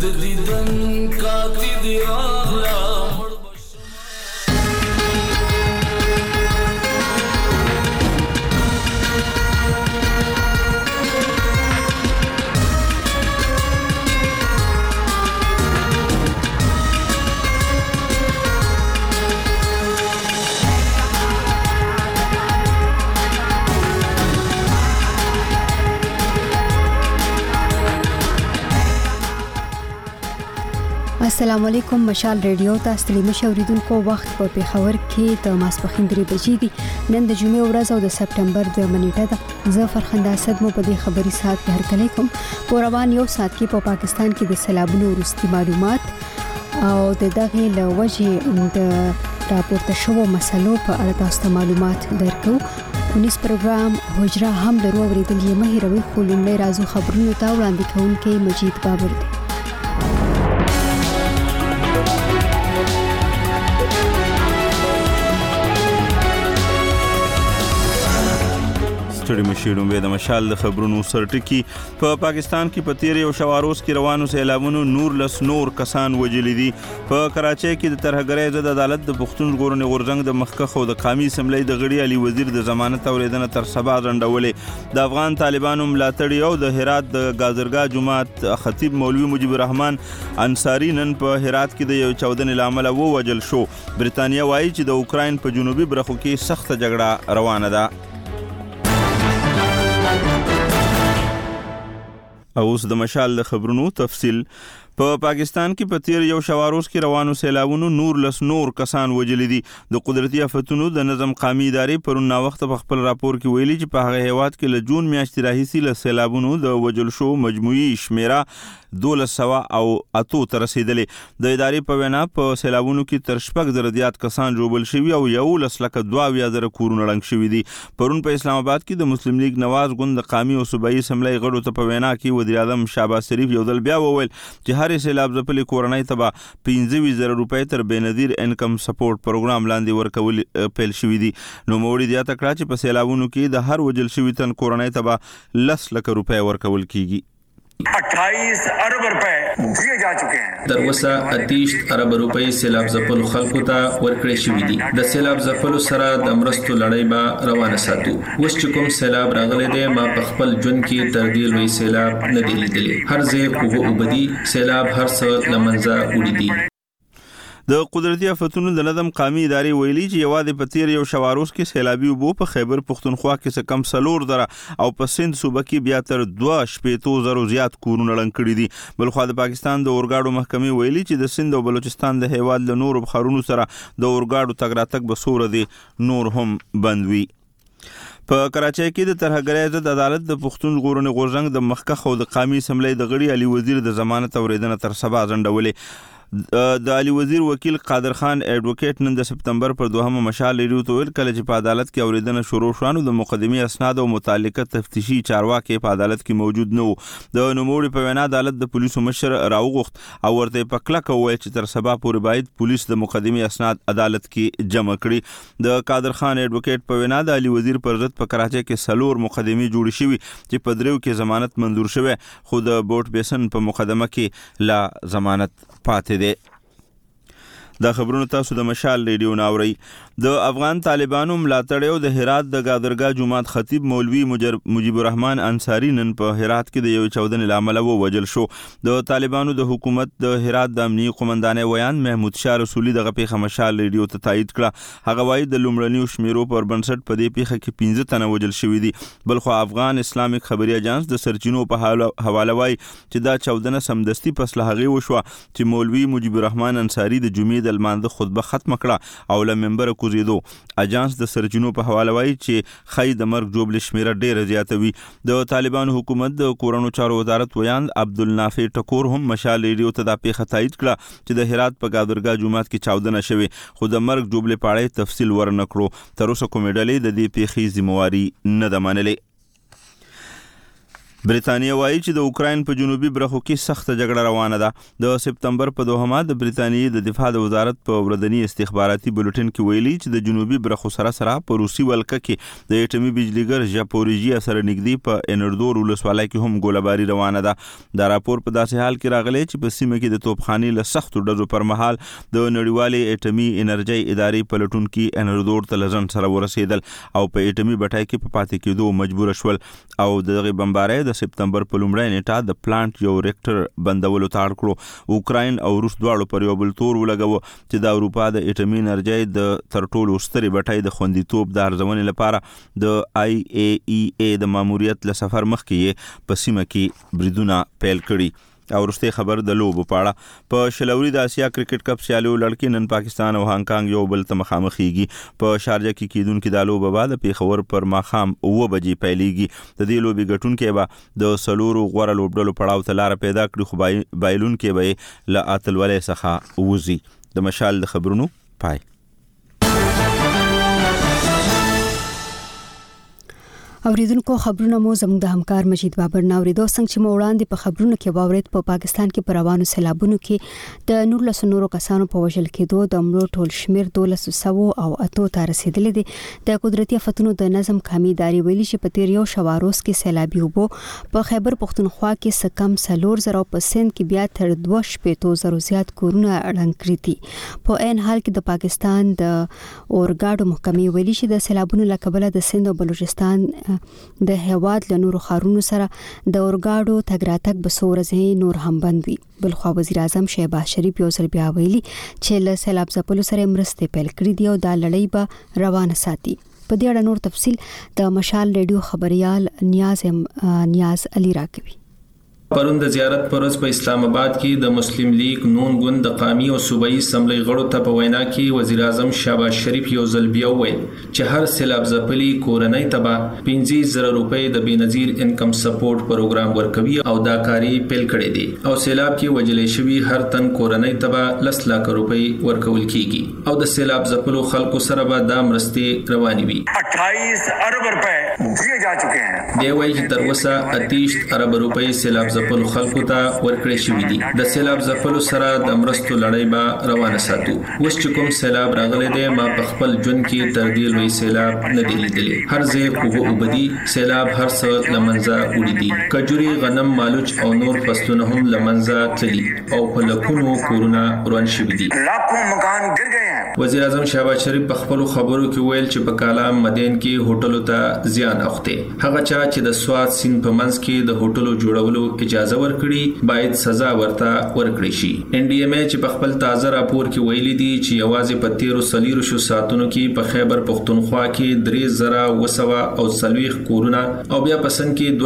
د دیدن کاتی دی راغلا السلام علیکم. مشال ریډیو تاسو ته مشوریدونکو وخت په پیښور کې د ماسپخین 3 بجې دي. نن د جمعې ورځ او د سپټمبر 2 نیټه ده. زه فرخنده اسد مو په دې خبري ساعت کې هرکلی کوم. په روان یو ساعت کې په پاکستان کې د سیلابونو وروستي معلومات او د دغه لوجې د راپورته شوو مسلو په اړه تاسو معلومات درکو. پولیس پروګرام حجره هم درو ورېدل یې مهیروي خلونې رازو خبرونو ته وړاندې کوونکې مجید بابر دی. ستړي مشیرون به د مشال د خبرونو سرټکی په پاکستان کې په تیر یو شواروز کې روانو سیلابونو نور کسان وجلې دي. په کراچۍ کې د ترهګرۍ ضد عدالت د پښتون ژغورنې غورځنګ د مخکخ او د قومي اسمبلی د غړي علي وزیر د ضمانت اوریدنه تر سبا ځنډولې. د افغان طالبانو ملاتړي او د هرات د گازرګاه جماعت خطیب مولوي مجيب الرحمن انصاری نن په هرات کې د یو چاودنې لامل ووجل شو. برتانیا وایي چې د اوکراین په جنوبي برخو کې سخت جګړه روانه ده. اوس د مشال د خبرونو تفصیل. په پاکستان کې په تیر یو شواروز کې روانو سیلابونو نور کسان وجلې دي. د قدرتي آفتونو د نظم قومي ادارې پرون نا وخت په خپل راپور کې ویلي چې په هغه هیواد کې له جون میاشتې راهیسې له سیلابونو د وجل شو مجموعي شمیره 1208 ته رسیدلې. د ادارې په وینا په سیلابونو کې تر 6,000 زیات کسان ژوبل شوي او 11,22,000 کورونه ړنګ شوي دي. پرون په اسلام آباد کې د مسلم لیگ نواز ګوند د قومي او صوبایي اسمبلی غړو ته په وینا کې وزیر اعظم شهباز شریف یو ځل بیا وویل چې هر سیلاب ځپلې کورنۍ ته به 25,000 روپۍ تر بېنظیر انکم سپورټ پروګرام لاندې ورکول پیل شوي دي. نو نوموړي زیاته کړه چې په سیلابونو کې د هر وجل شوي تن کورنۍ ته به 10 لک روپۍ ورکول کیږي. 28 ارب रुपए दिए जा चुके हैं. در اوسه 28 ارب روپۍ سیلاب ځپلو خلکو ته ورکړې شوې دي. د سیلاب ځپلو سره د مرستو لړۍ به روانه ساتو. اوس چې کوم سیلاب راغلی دی ما په خپل ژوند کې تر دې لوی سیلاب نه دی لیدلی. هر ځای اوبدي سیلاب هر څه له منځه وړي دي. د قدرتي آفتونو د نظم قومي ادارې ویلي چې یوازې په تیر یو شواروز کې سیلابي اوبو په خیبر پښتونخوا کې څه کم 4,000 او په سند صوبه کې بیا تر 2,000 زیات کورونه ړنګ کړي دي. بلخوا د پاکستان د اورګاډو محکمې ویلي چې د سند او بلوچستان د هیواد له نورو بخارونو سره د اورګاډو تګ راتګ به سوره دي نور هم بند وي. په کراچۍ کې د ترهګرۍ ضد عدالت د پښتون ژغورنې غورځنګ د مخکخ او د قومي اسمبلی د غړي علي وزیر د ضمانت اوریدنه تر سبا ځنډولې. د علي وزیر وکیل قادر خان ایڈوکیټ نن د سپتمبر پر 2 مشال ریډیو ته ویل کله چې په عدالت کې اوریدنه شروع شوه د مقدمي اسناد او متعلقه تفتیشي چارواکي په عدالت کې موجود نه وو. د نوموړي په وینا عدالت د پولیسو مشر راوغوښت او ورته په کلکه وویل چې تر سبا پورې باید پولیس د مقدمي اسناد عدالت کې جمع کړي. د قادر خان ایڈوکیټ په وینا د علي وزیر پر ضد په کراچۍ کې 4 مقدمي جوړې شوي چې په دریو کې ضمانت منظور شوه خو د بوټ بیسن په مقدمه کې لا ضمانت پاتې دی. دا خبرونه تاسو د مشال ریډیو ناوړی. د افغان طالبانو ملاتړ او د هرات د گازرګاه جماعت خطیب مولوي مجيب الرحمن انصاری نن په هرات کې د یو چاودنې لامل ووجل شو. د طالبانو د حکومت د هرات د امنیي قومندان ویان محمود شاه رسولي دغه پیښه مشال ریډیو ته تایید کړه. هغه وایي د لومړنیو شمیرو پر بنسټ په دې پیښه کې 15 تنه وجل شوي دي. بلخو افغان اسلامیک خبري اژانس د سرچینو په حواله وایي چې دا چاودنه سمدستي پس له هغې وشوه چې مولوي مجيب الرحمن انصاری د جمعې د لمانځه خطبه ختم کړه او له منبره کوزیدو. اژانس د سرچینو په حواله وایي چې خی د مرګ جوړ شمیره ډیره زیاته وي. د طالبانو حکومت د کورونو چارو وزارت ویان عبدالنافع ټکور هم مشال ریډیو ته دا پیښه تایید کړه چې د هرات په گازرګاه جماعت کې چاودنه شوې خو د مرګ جوړ په اړه تفصیل ورنکړو. تر اوسه کومې ډلې د دې پیښې ذمہواری نه ده منلې. برېټانیا وایي چې د اوکراین په جنوبي برخو کې سخت جګړه روانه ده. د سپتمبر په 2 د برېټانیې د دفاع د وزارت په ورځني استخباراتي بولټین کې ویلي چې د جنوبي برخو سره په روسي ولکه کې د اټومي بجلیګر ژاپوریژیا سره نږدې په انردور ولسوالۍ کې هم ګوله‌باري روانه ده. دا راپور په داسې حال کې راغلی چې په سیمه کې د توپخانې له سختو ډزو پر مهال د نړیوالې اټومي انرژي ادارې پلټونکي انردور ته لزن سره ورسېدل او په اټومي بټای کې په پاتې کېدو مجبور شول او دغه بمبارۍ د سپتمبر په لومړۍ نیټه د پلانټ یو ریکټر بندولو ته اړ کړو. اوکراین او روس دواړو پر یو بل تور ولګاوه چې د اروپا د اټومي انرژي د تر ټولو سترې بټۍ د خوندیتوب د ارزونې لپاره د IAEA د ماموریت له سفر مخکې په سیمه کې بریدونه پیل کړي. او وروستي خبر د لوبو په اړه. په شلوري د اسیا کرکټ کپ سیالیو لړکې نن پاکستان او هانګ کانګ یو بل ته مخامخېږي. په شارجه کې کیدونکو د لوبو بعد پیښور پر ماخام 9 بجې پیلېږي. د دې لوبې ګټونکو به د سلورو غوړه لوبډلو پړاو ته لار پیدا کړي خو بایلونکو به له اتلولۍ څخه وځي. د مشال د خبرونو پای. اوریدونکو خبرونه مو زموږ د همکار مجید بابر ناوریدو څنګه چې مو وړاندې په خبرونو کې باورید په پاکستان کې پر روانو سیلابونو کې د 19 نورو کسانو په وژل کېدو د مړو ټول شمیر 1200 او 8 ته رسیدلی دی. د قدرتي آفتونو د نظم قومي ادارې ویلي چې په تیر یو شواروز کې سیلابي وبو په خیبر پختونخوا کې سکم 4000 په سند کې بیا تر 2.0 زیات کورونه اړنګ کړي دي. په عین حال کې د پاکستان د اورګاډو محکمې ویلي چې د سیلابونو لکبله د سند او بلوچستان د هواد له نورو خارونو سره د اورګاډو تګ راتګ به څو نور هم بند وي. بلخوا وزیر اعظم شهباز شریف یو ځل بیا ویلي چې له سیلاب ځپلو سره مرستې پیل کړې دي او دا لړۍ به روانه ساتي. په دې اړه نور تفصیل د مشال ریډیو خبريال نیاز علي راکوي. پرون د زیارت پرز په اسلام آباد کې د مسلم لیگ نون ګوند د قومي او صوبایي اسمبلی غړو ته په وینا کې وزیر اعظم شهباز شریف یو ځل بیا وویل چې هر سیلاب ځپلي کورنۍ ته به 15,000 روپۍ د بنظیر انکم سپورټ پروګرام ورکوي او دا کاری پیل کړی دی او سیلاب کې وجلې شوی هر تن کورنۍ ته به 10 لک روپۍ ورکول کیږي او د سیلاب ځپلو خلکو سره به دا مرستې روانې وي. 28 ارب روپے دیے جا چکے ہیں. دی وایي چې تر اوسه 28 ارب روپۍ سیلاب ځپلو خلکو ته ورکړې شوې دي. د سیلاب ځپلو سره د مرستو لړۍ به روانه ساتو. اوس چې کوم سیلاب راغلی دی ما په خپل ژوند کې تر دې لوی سیلاب نه دی لیدلی. هر ځای وبدي سیلاب هر څه لمنځه وړي دي. کجوري غنم مالوچ او نور فصلونه هم لمنځه تللي او په لکونو کورونه وران شوي دي. لاکھوں مکان گر گئے ہیں. وزیر اعظم شهباز شریف په خپل خبرو کې ویل چې په کالام مدین کې هوټلو ته زیان اوخته. هغه چا چې د سواد سین په منځ کې د هوټلو جوړولو اجازه ورکړي باید سزا ورته ورکړي شي. NDMA چې په خپل تازه راپور کې ویلي دي چې یوازې په 13 شو ساتونو کې په خیبر پختونخوا کې 3,200 او 40 کورونه او بیا پسند کې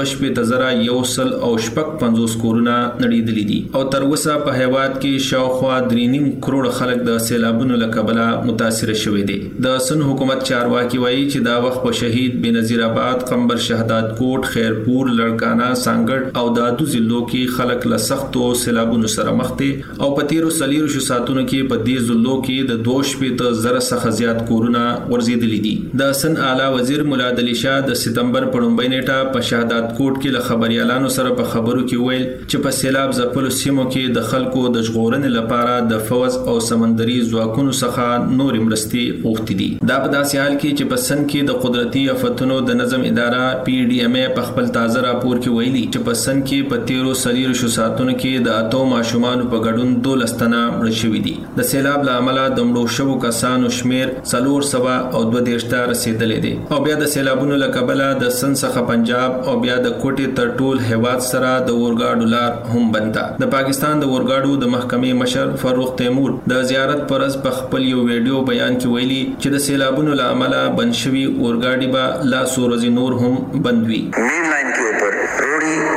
2,100 او 50 کورونه نړیدلي دي او تر اوسه په هیواد کې شاوخوا 3.5 کروڑ خلک د سیلابونو له کبله متاثر شوي دي. د سن حکومت چارواکي وایي چې دا وخت په شهید بنظیر آباد، قمبر شهادت کوټ، خیرپور، لړکانا، سانګړ او دادو ضلعو کې خلک له سختو سیلابونو سره مخ دي او په 13 شو ساتونو کې په دې ضلعو کې د 2.0 څخه زیات کورونه ورزيدلي دي. د سن اعلی وزیر مولا علی شاه د سپتمبر په لومړۍ نیټه په شهادت کوټ کې له خبريالانو سره په خبرو کې ویل چې په سیلاب ځپلو سیمو کې د خلکو د ژغورنې لپاره د فوز او سمندري ځواکونو څخه نور مرستې غوښتي دي. دا په داسې حال کې چې په سن کې د قدرتي آفتونو د نظم اداره PDMA په خپل تازه راپور کې ویلي چې په سن کې په 13 شو ساتونو کې د اتو ماشومان په ګډون 12 تنه مړ شوي دي. د سیلاب له امله د مړو شوو کسانو شمیر 400 او 22 ته رسیدلی دی او بیا د سیلابونو له کبله د سن څخه پنجاب او بیا د کوټې تر ټول هیواد سره د اورګاډو لار هم بنده. د پاکستان د اورګاډو د محکمې مشر فاروق تیمور د زیارت پرز په خپل یو ویډیو بیان کې ویلي چې د سیلابونو له امله بند شوي اورګاډي به لا سورزي نور هم بند وي. مین लाइन के ऊपर रोड़ी से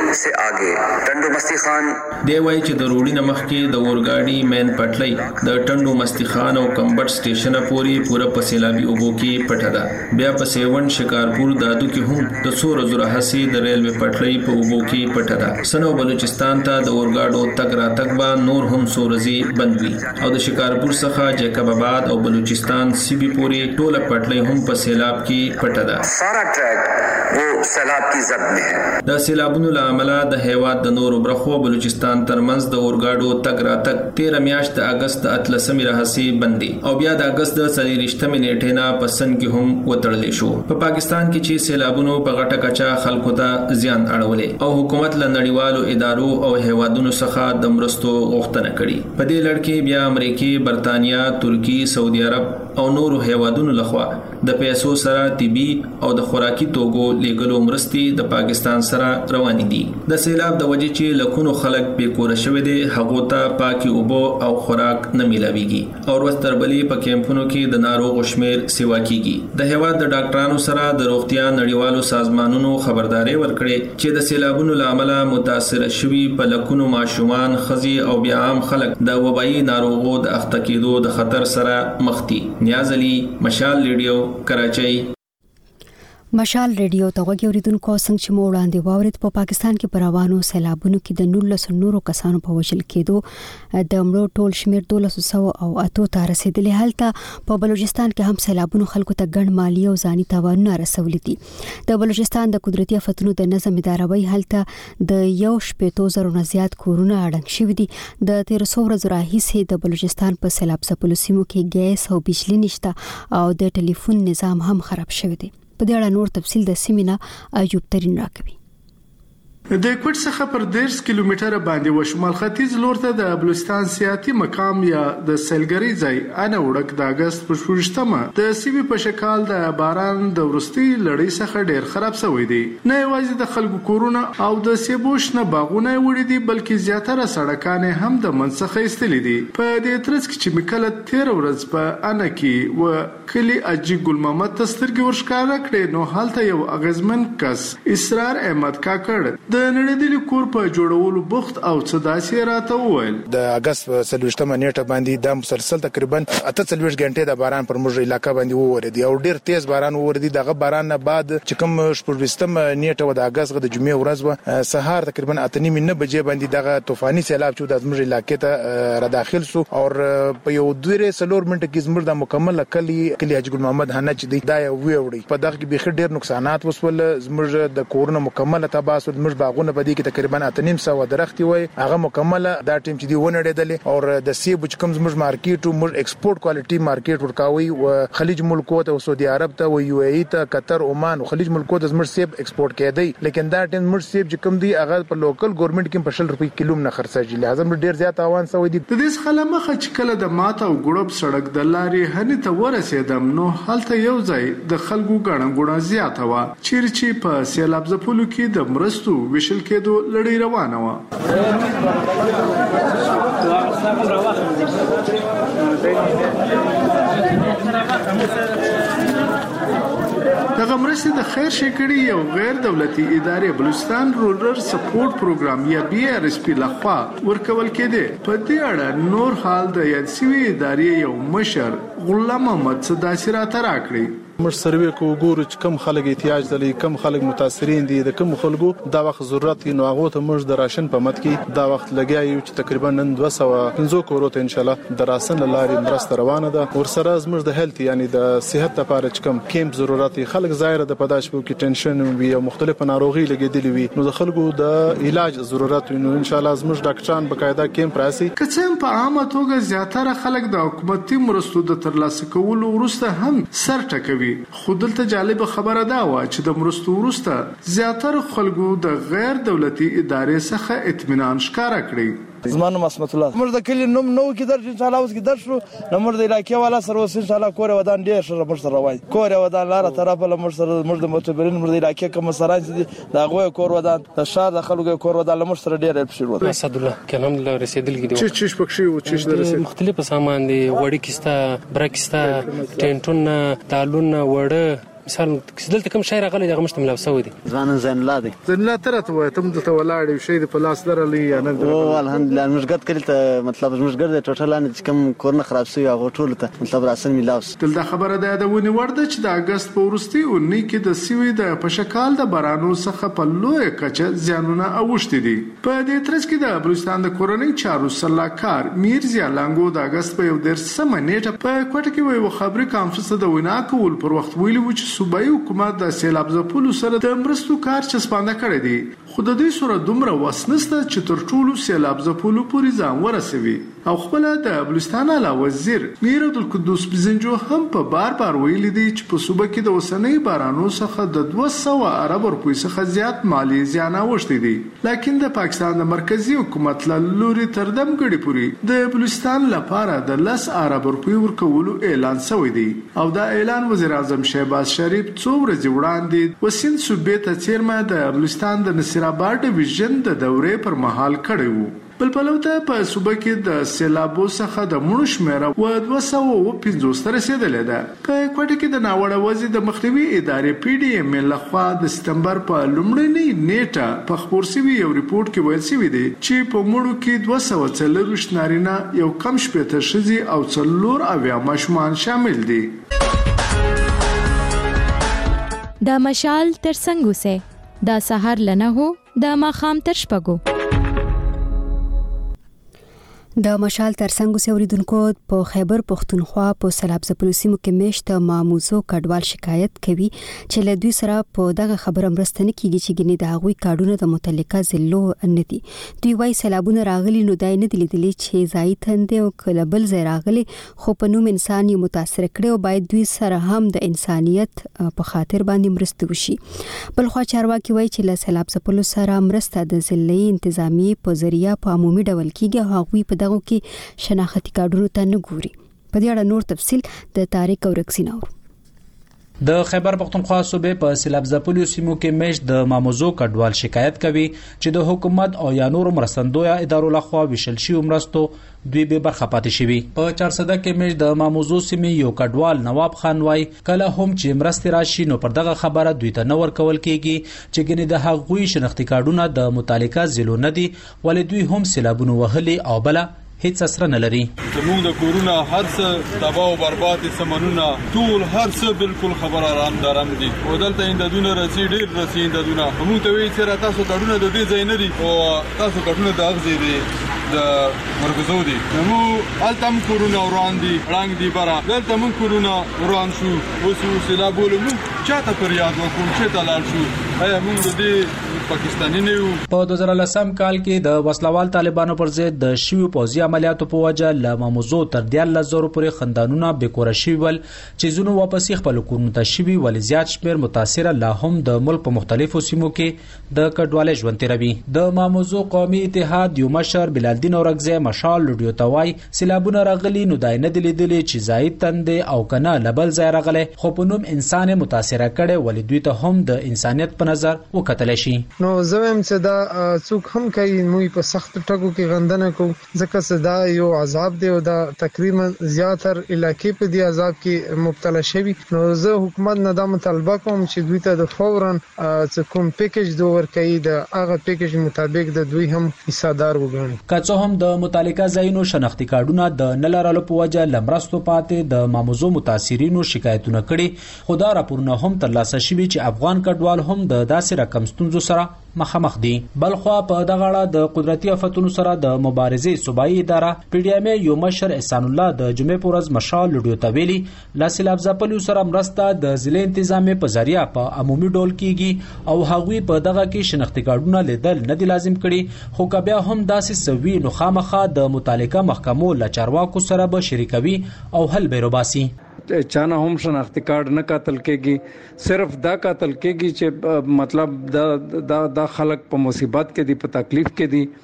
आगे टंडो मस्ती खान دی وایي چې د روړي نمخ کې د اورګاډي مین پټلۍ د ټنډو مستی خان او کمبټ سټیشن پورې پوره په سیلابي اوبو کې پټه ده. بیا په سیون شکارپور دادو کې هم د څو ورځو راهیسې د ریلوے پټلۍ په اوبو کې پټه ده. سنو بلوچستان ته د اورګاډو تګ راتګ به نور هم څو ورځې بند وي او د شکارپور څخه جیکب آباد او بلوچستان سیبي پورې ټوله پټلۍ هم په سیلاب کې پټه ده. सारा ट्रैक वो सैलाब की जद में है. د سیلابونو له امله د هیواد د نورو برخو بلوچستان ترمنځ د اورګاډو تګ راتګ 13 میاشت د اگست د 13 راهیسې بندي او بیا د اگست د 23 نیټې نه په سن کې هم وتړل شو. په پاکستان کې چې سیلابونو په غټه کچا خلکو ته زیان اړولې او حکومت له نړیوالو ادارو او هیوادونو څخه د مرستو غوښتنه کړې. په دې لړ کې بیا امریکای، برتانیا، ترکی، سعودي عرب او نورو هیوادونو لخوا د پیسو سره طبي او د خوراکي توکو لیږلو مرستې د پاکستان سره روانې دي. د سیلاب د وجې چې لکونو خلک بې کوره شوي دي هغو ته پاکي اوبه او خوراک نه میلاویږي او ورځ تر بلې په کیمپونو کې د ناروغو شمیر سیوا کیږي. د هیواد د ډاکټرانو سره د روغتیا نړیوالو سازمانونو خبرداري ورکړې چې د سیلابونو له امله متاثر شوي په لکونو ماشومان، ښځې او بیا عام خلک د وبایي ناروغو د اخته کېدو د خطر سره مخ دي. نیاز علي، مشال ریډیو، کراچۍ. مشال ریډیو ته غوږی اوریدونکو څنګه چې مو وړاندې واورید په پاکستان کې پر روانو سیلابونو کې د 19 نورو کسانو په وژل کېدو د مړو ټول شمیر 1208 ته رسیدلی. هلته په بلوچستان کې هم سیلابونو خلکو ته ګڼ مالی او ځاني تاوانونه رسولي دي. د بلوچستان د قدرتي آفتونو د نظم اداره وایي هلته د 1.0 نه زیات کورونه اړنګ شوي دي. د 1300 ورځې راهیسې د بلوچستان په سیلاب ځپلو سیمو کې ګیس او بجلی نشته او د ټلیفون نظام هم خراب شوی دی. په دې اړه نور تفصیل د سیمینه ایوب ترين راکوي. د کوټ څخه پر 10 کیلومتره باندې و شمال ختیځ لور ته د بلوچستان سیاسي مقام یا د سیلګری ځای انا وړک د اگست په 14مه د سیمې په شکل د باران د ورستي لړۍ څخه ډیر خراب شوی دی. نه یوازې د خلکو کورونه او د سیبوش نه باغونه وړي دي بلکې زیاتره سړکان هم د منځخه ایستلې دي. په دې ترڅ کې چې مکله 13 ورځ په انا کې و کلی اجي ګل محمد تسترګي ورشکاره کړي نو حالت یو اغزمن کس اسرار احمد کاکړ د نړیدلي کور په جوړولو بوخت او صداسي راته وویل. د اگست 23مه نیټه باندې د مسلسل تقریبا 48 غنټې د باران پر موږ علاقې باندې وورید او ډیر تیز باران وورید. دغه باران نه بعد چې کوم 24مه نیټه د اگست د جمعې ورځ و سهار تقریبا 8:30 بجې باندې دغه طوفاني سیلاب چې د موږ علاقې ته را داخل سو او په یو 2.4 منټه کې زموږ د مکمل کلی حاج ګل محمد هنچ دی دا ویوړي. په دغه کې به ډیر نقصانات وسول. زموږ د کورونو مکمل تباہ شو. زموږ باغونه په دې کې تقریبا 800 درختي وای هغه مکمله دا ټیم چې دی ونړېدل او د سیب چې کوم زموږ مارکیټ او موږ ایکسپورت کوالټي مارکیټ ورکاوي او خلیج ملکو ته او سعودي عرب ته او یو ای ته قطر عمان او خلیج ملکو ته زموږ سیب ایکسپورت کېدی لیکن دا ټیم موږ سیب چې کوم دی هغه په لوکل ګورنمنت کې په 100 روپۍ کیلو نه خرڅېږي. لازم ډیر زیات اوان سوي دي. د دې څخه مخه چې کله د ماته او ګړب سړک د لارې هني ته ورسېدم نو حالت یو ځای د خلکو ګڼه زیات و چې په سیلاب ځپلو کې د مرستو وشل کېدو لړۍ روانه و. دغه مرستې د خیر شکړې یو غیر دولتي ادارې بلوچستان رولر سپورټ پروګرام یا BRSP لخوا ورکول کېده. په دې اړه نور حال د یاد سوي ادارې یو مشر غلام محمد صداسي راته راکړي. موږ سروې کو ګورو چې کم خلک احتیاج لري، کم خلک متاثرین دي، د کم خلکو دا وخت ضرورت نو هغه ته موږ د راشن په مت کې دا وخت لګیایو چې تقریبا نن 250 کورو ته ان شاء الله د راسن لاري مرسته روانه ده. ورسره موږ د هیلث یعنی د صحت لپاره چې کم کیمپ ضرورت خلک ظاهر د پداش په کې ټنشن وي او مختلف ناروغي لګیدلې وي نو د خلکو د علاج ضرورت نو ان شاء الله موږ ډاکټران بقاعده کیمپ راسي. کڅم په عامه توګه زیاتره خلک د حکومتي مرستو د ترلاسه کولو وروسته هم سر ټکوي. خودلته جالب خبره دا و چې د مرستو وروسته زیاتره خلکو د غیر دولتي ادارې څخه اطمینان ښکارا کړی. زمانو مسمت الله موږ د کلی نوم نو کې درځ ان شاء الله اوس کې درشو نو موږ د علاقې والا سره اوس ان شاء الله کور ودان ډیر سره موږ سره وای کور ودان لاره طرف له موږ سره موږ د متبرین موږ د علاقې کوم سره چې دا غوې کور ودان د شهر د خلکو کور ودان موږ سره ډیر هلپ شروع ده. اسد الله کنه هم رسیدل کیږي چې پکښې و چې رسید مختلف سامان دي وړي کیستا برکستا ټینټون دالون وړه مثال دلته کوم شی راغلی دغه مشته ملاو سوی دي ځوان زین الله دي زین الله تر ته تم د تولاړ شي د پلاس درلې یا نه او الحمدلله مشګد کړي ته مطلب مشګد د ټوټل ان کوم کورن خراب شوی هغه ټول ته مطلب راسن ملاوس دلته خبره ده د ونی ورده چې د اگست په ورستي اونۍ کې د سیوی د پشکال د بارانو څخه په لوی کچه زیانونه اوښتي دي په دې ترڅ کې د بلوچستان د کورنۍ چارو سلاکار میرزا لانګو د اگست په 13 نیټه په کوټه کې وی خبري کانفرنس د وینا کول پر وخت ویلي و چې صوبایي حکومت د سیلاب ځپلو سره د مرستو کار چسپانده کړی دی خو د دې سره دومره وسنسته چې تر ټولو سیلاب ځپلو پورې ځان ورسوي او خپل د بلوچستان اعلی وزیر میر عبدالقدوس بزنجو هم په بار ویلي دی چې په صوبه کې د اوسنۍ بارانو څخه د 200 ارب روپۍ څخه زیات مالی زیان اوښتي دي لکه د پاکستان د مرکزی حکومت له لوري تر دمګړي پورې د بلوچستان لپاره د 10 ارب روپۍ ورکولو اعلان شوی دی او دا اعلان وزیر اعظم شهباز شریف څو ورځې وړاندې وسیند صوبې ته چیرمه د بلوچستان د نصیرآباد ډیویژن د دورې پر مهال کړی وو بل پلوته په صوبه کې د سیلابو څخه د مړو شمیره و 250 تر رسیدلې ده په کوټه کې د ناوړه وضع د مخنیوي ادارې پی ډی ام لخوا د سپتمبر په لومړنۍ نیټه په خبر شوی یو ریپورت کې ویل شوی دی چې په مړو کې 240 نارینه یو کم شپته ښځې او 4 ماشومان شامل دي دا مشال تر څنګه سه دا سحر لنه هو دا ماخام تر شپګو د مشال ترڅنګ اوریدونکو په خیبر پښتونخوا په سیلاب ځپلو سیمو کې میشته ماموزو کډوال شکایت کوي چې له دوی سره په دغه خبره مرسته نه کیږي چې ګنې د هغوی کارډونه د متعلقه ضلعو نه دي دوی وايي سیلابونه راغلي نو دای نه دي لیدلي چې ځای تندې او کله بل ځای راغلي خو په نوم انسان یې متاثر کړي او باید دوی سره هم د انسانیت په خاطر باندې مرسته وشي بل خو چارواکي وايي چې له سیلاب ځپلو سره مرسته د ضلعي انتظامی په ذریعہ په عمومي ډول کیږي او هغوی په کې شناختی کارډونو ته نه ګوري په دې اړه نور تفصيل د تاریخ او رکسیناور د خیبر پختونخوا صوبې په سیلاب ځپلو سیمو کې میش د ماموزو کډوال شکایت کوي چې د حکومت او یا نور مرستندوی ادارو لخوا وشل شي مرستو دوی به برخه پاتې شي په 400 کې میش د ماموزو سیمې یو کډوال نواب خان وای کله هم چې مرستې راشي نو پر دغه خبره دوی ته نور کول کیږي چې ګنې د هغوی شناختی کارډونه د متعلقه ضلعو نه دي ولې دوی هم سیلابونه وهلي او بل هیڅ اثر نه لري زموږ د کورونا هر څه تباہ او برباد سمنونه ټول هر څه بالکل خبره رام دي او دلته اندونه رسي ډیر رسي اندونه موږ ته وی چې تاسو کډونه د دې ځای نه دي او تاسو کډونه د اغزي دي د مرکزو دي نو التم کورونا وران دي رنگ دي برا دلته موږ کورونا وران شو وسو سیلابول موږ چاته پر یاد وکوم چې تلل شو ایا موږ د پاکستاني نه یو په 2010 کال کې د وسلوال طالبانو پر ضد د شیو پوځي عملیاتو په وجه ل ماموزو تر 10000 پورې خندانونه بیکوره شوي ول چې زونو واپس خپل کورونو ته شوي ول زیات شمیر متاثر لا هم د ملک په مختلفو سیمو کې د کډوالۍ ژوند تیروي د ماموزو قومي اتحاد یو مشر بلال الدین اورګزی مشال لډیو توای سیلابونه راغلي نو دای نه دلیدلې چې زاید تندې او کنه لبل ځای راغله خو په نوم انسان متاثر کړي ولې دوی ته هم د انسانيت په نظر وکتل شي نو زویم چې دا څوک هم کوي موږ په سخت ټکو کې غندنه کوو ځکه چې دا یو عذاب دی او دا تقریبا زیاتر علاقې په دې عذاب کې مبتلا شوی نو زه حکومت نه دا مطالبه کوم چې دوی ته د فورا چې کوم پیکیج دوی ورکړي د هغه پیکیج مطابق د دوی هم حصدار وګڼي که هم د متعلقه ځایونو شناختی کارډونه د نلرالو په وجه لمرستو پاتې د ماموزو متاثرینو شکایتونه کړي خدا راپورونه هم ترلاسه شوي چې افغان کډوال هم د داسې رقم ستونزو سره مخامخ دي بلخو په دغه اړه د قدرتي آفتونو سره د مبارزې صوبایي اداره پی ډی ام یو مشر احسان الله د جمعې پورز مشال لډیو تویلی لا سیلاب ځپلو سره مرسته د ضلع انتظامی په ذریعہ په عمومي ډول کیږي او هغوی په دغه کې شناختی کارډونه لیدل نه دي لازم کړي خو کبیا هم داسې سوي نو خامخا د متعلقه محکمو له چارواکو سره به شریکوي او حل به روباسي چانه هم شناختی کارت نه قاتل کېږي صرف دا قاتل کېږي چې مطلب دا خلک په مصیبت کې دي په تکلیف کې دي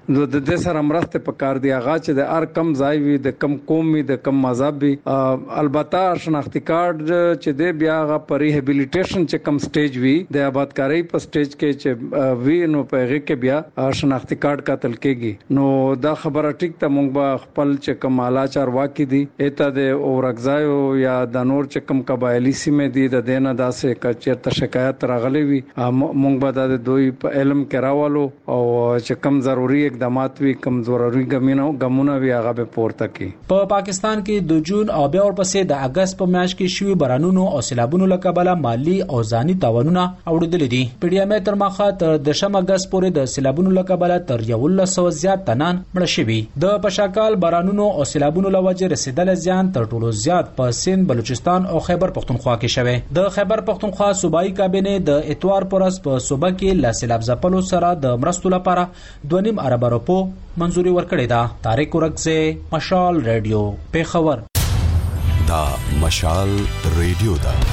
نو د دې سره مرسته پکار دی هغه چې د هر کم ځای وي د کم قوم وي د کم مذهب وي البته شناختی کارت چې دی بیا هغه پر ریهابیلیټیشن چې کم سټیج وي د آبادکاری په سټیج کې چې وی نو په هغه کې بیا شناختی کارت قاتل کېږي نو دا خبره ټیک ته مونږ به خپل چې کم اعلی واقع دي اته د اورګزایو یا د نور چې کم قبایلی سیمې دي د دینه داسې کچېرته شکایت راغلي وي مونږ به د دوی په علم کې راولو او چې کم ضروری اقدامات وي کم ضروري ګامونه وي هغه به پورته کی. په پاکستان کې د جون او بیا ورپسې د اگست په میاشت کې شوی بارانونو او سیلابونو له کبله مالی او ځاني تاوانونه اوریدل دي. پی ډی ام تر مخه تر د شم اگست پورې د سیلابونو له کبله تر 1100 زیات تنان مړه شوي. د پشاکال بارانونو او سیلابونو له وجې رسیدل زیان تر ټولو زیات په سند، بلوچستان او خیبر پختونخوا کې شوه. د خیبر پختونخوا صوبایي کابینه د اتوار پرس په صوبه کې لا سیلاب ځپلو سره د مرستو لپاره 2.5 ارب روپو منزوري ورکړې ده. طارق ورکزه، مشال ریډیو، پیښور. دا مشال ریډیو ده.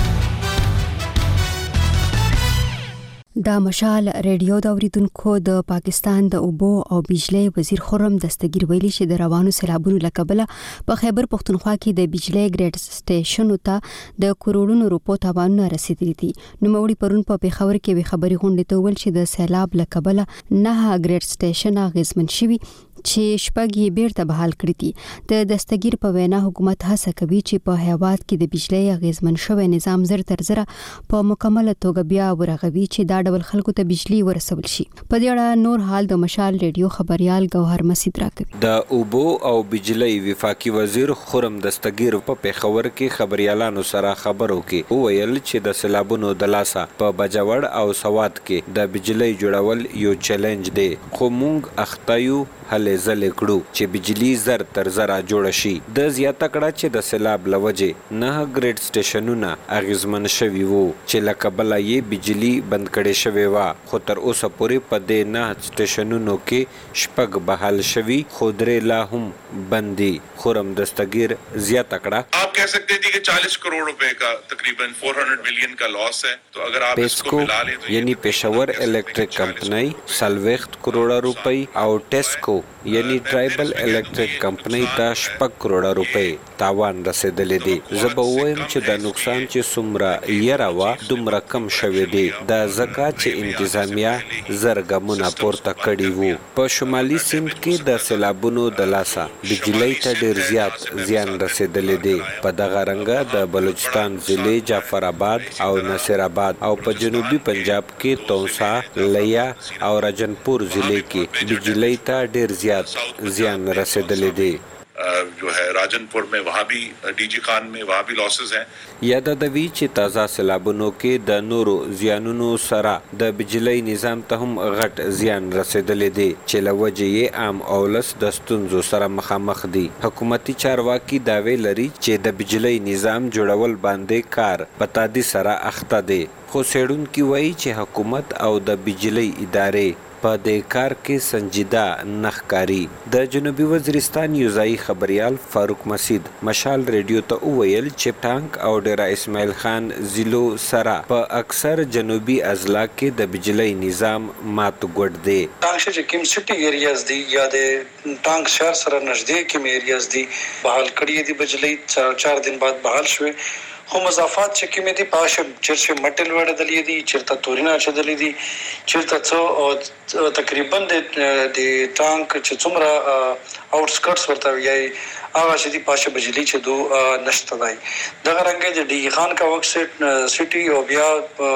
دا مشال ریډیو د اوریدونکو د پاکستان د اوبو او بجلی وزیر خرم دستگیر ویلي چې د روانو سیلابونو له کبله په خیبر پختونخوا کې د بجلی ګریډ سټیشن ته د کروڑونو روپو تاوانونه رسیدلي دي. نوموړي پرون په پیښور کې وی خبري غونډې ته ویل چې د سیلاب له کبله 9 ګریډ سټیشن اغیزمن شوي چې شپږ یې بیرته بحال کړي دي. د دستگیر په وینا حکومت هڅه کوي چې په هیواد کې د بجلی اغیزمن شوی نظام زر تر زره په مکمله توګه بیا ورغوي چې دا ډول خلکو ته بجلی ورسول شي. په دې اړه نور حال د مشال ریډیو خبريال ګوهر مسعود راکوي. د اوبو او بجلی وفاقي وزیر خرم دستگیر په پیښور کې خبريالانو سره خبرو کې وویل چې د سیلابونو د لاسه په بجوړ او سواد کې د بجلی جوړول یو چیلنج دی، خو موږ اختایو هلې ځلې کړو چې بجلی زر تر زره جوړ شي. د زیاته کړه چې د سیلاب لوجې 9 ګریډ سټیشنونه اغیزمن شوي وو چې له کبله یې بجلی بند کړې شوې وه، خو تر اوسه پورې په دې 9 سټیشنونو کې شپږ بحال شوي خو 3 لا هم بند دي. خرم دستگیر زیاته کړه आप कह सकते थे कि 40 करोड़ रुपए का तकरीबन 400 मिलियन का लॉस है, तो अगर आप इसको मिला लें तो यानी पेशावर इलेक्ट्रिक कंपनी 60 करोड़ रुपए और टेस्को यानी ट्राइबल इलेक्ट्रिक कंपनी ته 6 کروڑه روپے تاوان رسیدلې دي. زه به وایم چې د نقصان چې څومره یې راوه دومره کم شوی دی. د زکات چې انتظامیه زرګمونه پورته کړي وو. په شمالي سند کې د سیلابونو د لاسه بجلی ته ډیر زیات زیان رسیدلې دی. په دغه رنګه د بلوچستان ضلع جعفر آباد او نصر آباد او په جنوبي پنجاب کې تونسا، لیا او راجنپور ضلع کې بجلی ته ډیر زیات زیان رسیدلې دی. जो है राजनपुर में वहाँ भी डीजी खान में वहाँ भी लॉसेस हैं. یاد دوی چې تازه سیلابونو کې د نورو زیانونو سره د بجلی نظام ته هم غټ زیان رسیدلې دی چې لوجې یې عام اولس د ستونزو سره مخامخ دي. حکومتي چارواکي داوی لري چې د بجلی نظام جوړول باندې کار په تادي سره اخته دی، خو څېړونکي وایي چې حکومت او د بجلی ادارې په دې کار کې سنجیده نخکاری. د جنوبي وزیرستان یوزای خبريال فاروق مسعود مشال ریډیو ته وویل چې ټانک او ډیرا اسماعیل خان ضلعو سره په اکثر جنوبي اضلاع کې د بجلی نظام مات ګډ دی. ټانک چې کوم سټي ایریاز دی یا د ټانک شهر سره نږدې کوم ایریاز دی بحال کړي دي بجلی 4 दिन بعد بحال شوه. خو مضافات چې کومې دي پاشه چرشه مټل وړدلې دي چرته تورینا چدلې دي چرته څو تقریبا د ټانک چې څومره آوټسکټس ورته ویای هغه چې دی پاشه بجلی چې دو نشته دی. دغه رنګ د ډی خان کا وخت سټي او بیا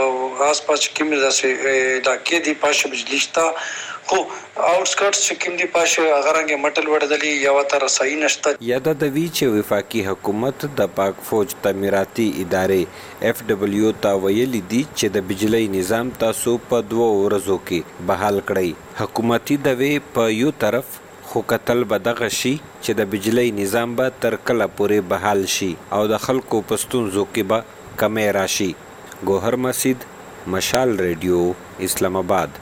آس پاس کومې داسې علاقې دی پاشه بجلی شته، خو آوټسکټس چې کوم دی پاشه هغه رنګ مټل وړدلې یا وته رسائی نشته. یاد دوی چې وفاقي حکومت د پاک فوج تعمیراتي ادارې اف ډبلیو ته ویلي دي چې د بجلی نظام تاسو په 2 ورځو کې بحال کړئ. حکومتي دوی په یو طرف خو قتل به دغه شي چې د بجلی نظام به تر کله پورې بحال شي او د خلکو په ستونزو کې به کمې راشي. ګوهر مسعود، مشال ریډیو، اسلام آباد.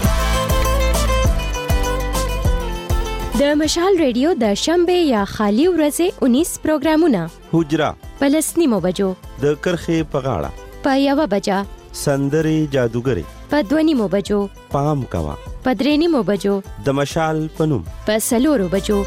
د مشال ریډیو د شنبه یا خالی ورځې 19 پروګرامونه حجرا پلسنیمو بجو د کرخې په غاړه په 1 بجا سندري جادوګری په 2 بجو پام کوا په 3:30 بجو، د مشال پنوم په 4 بجو.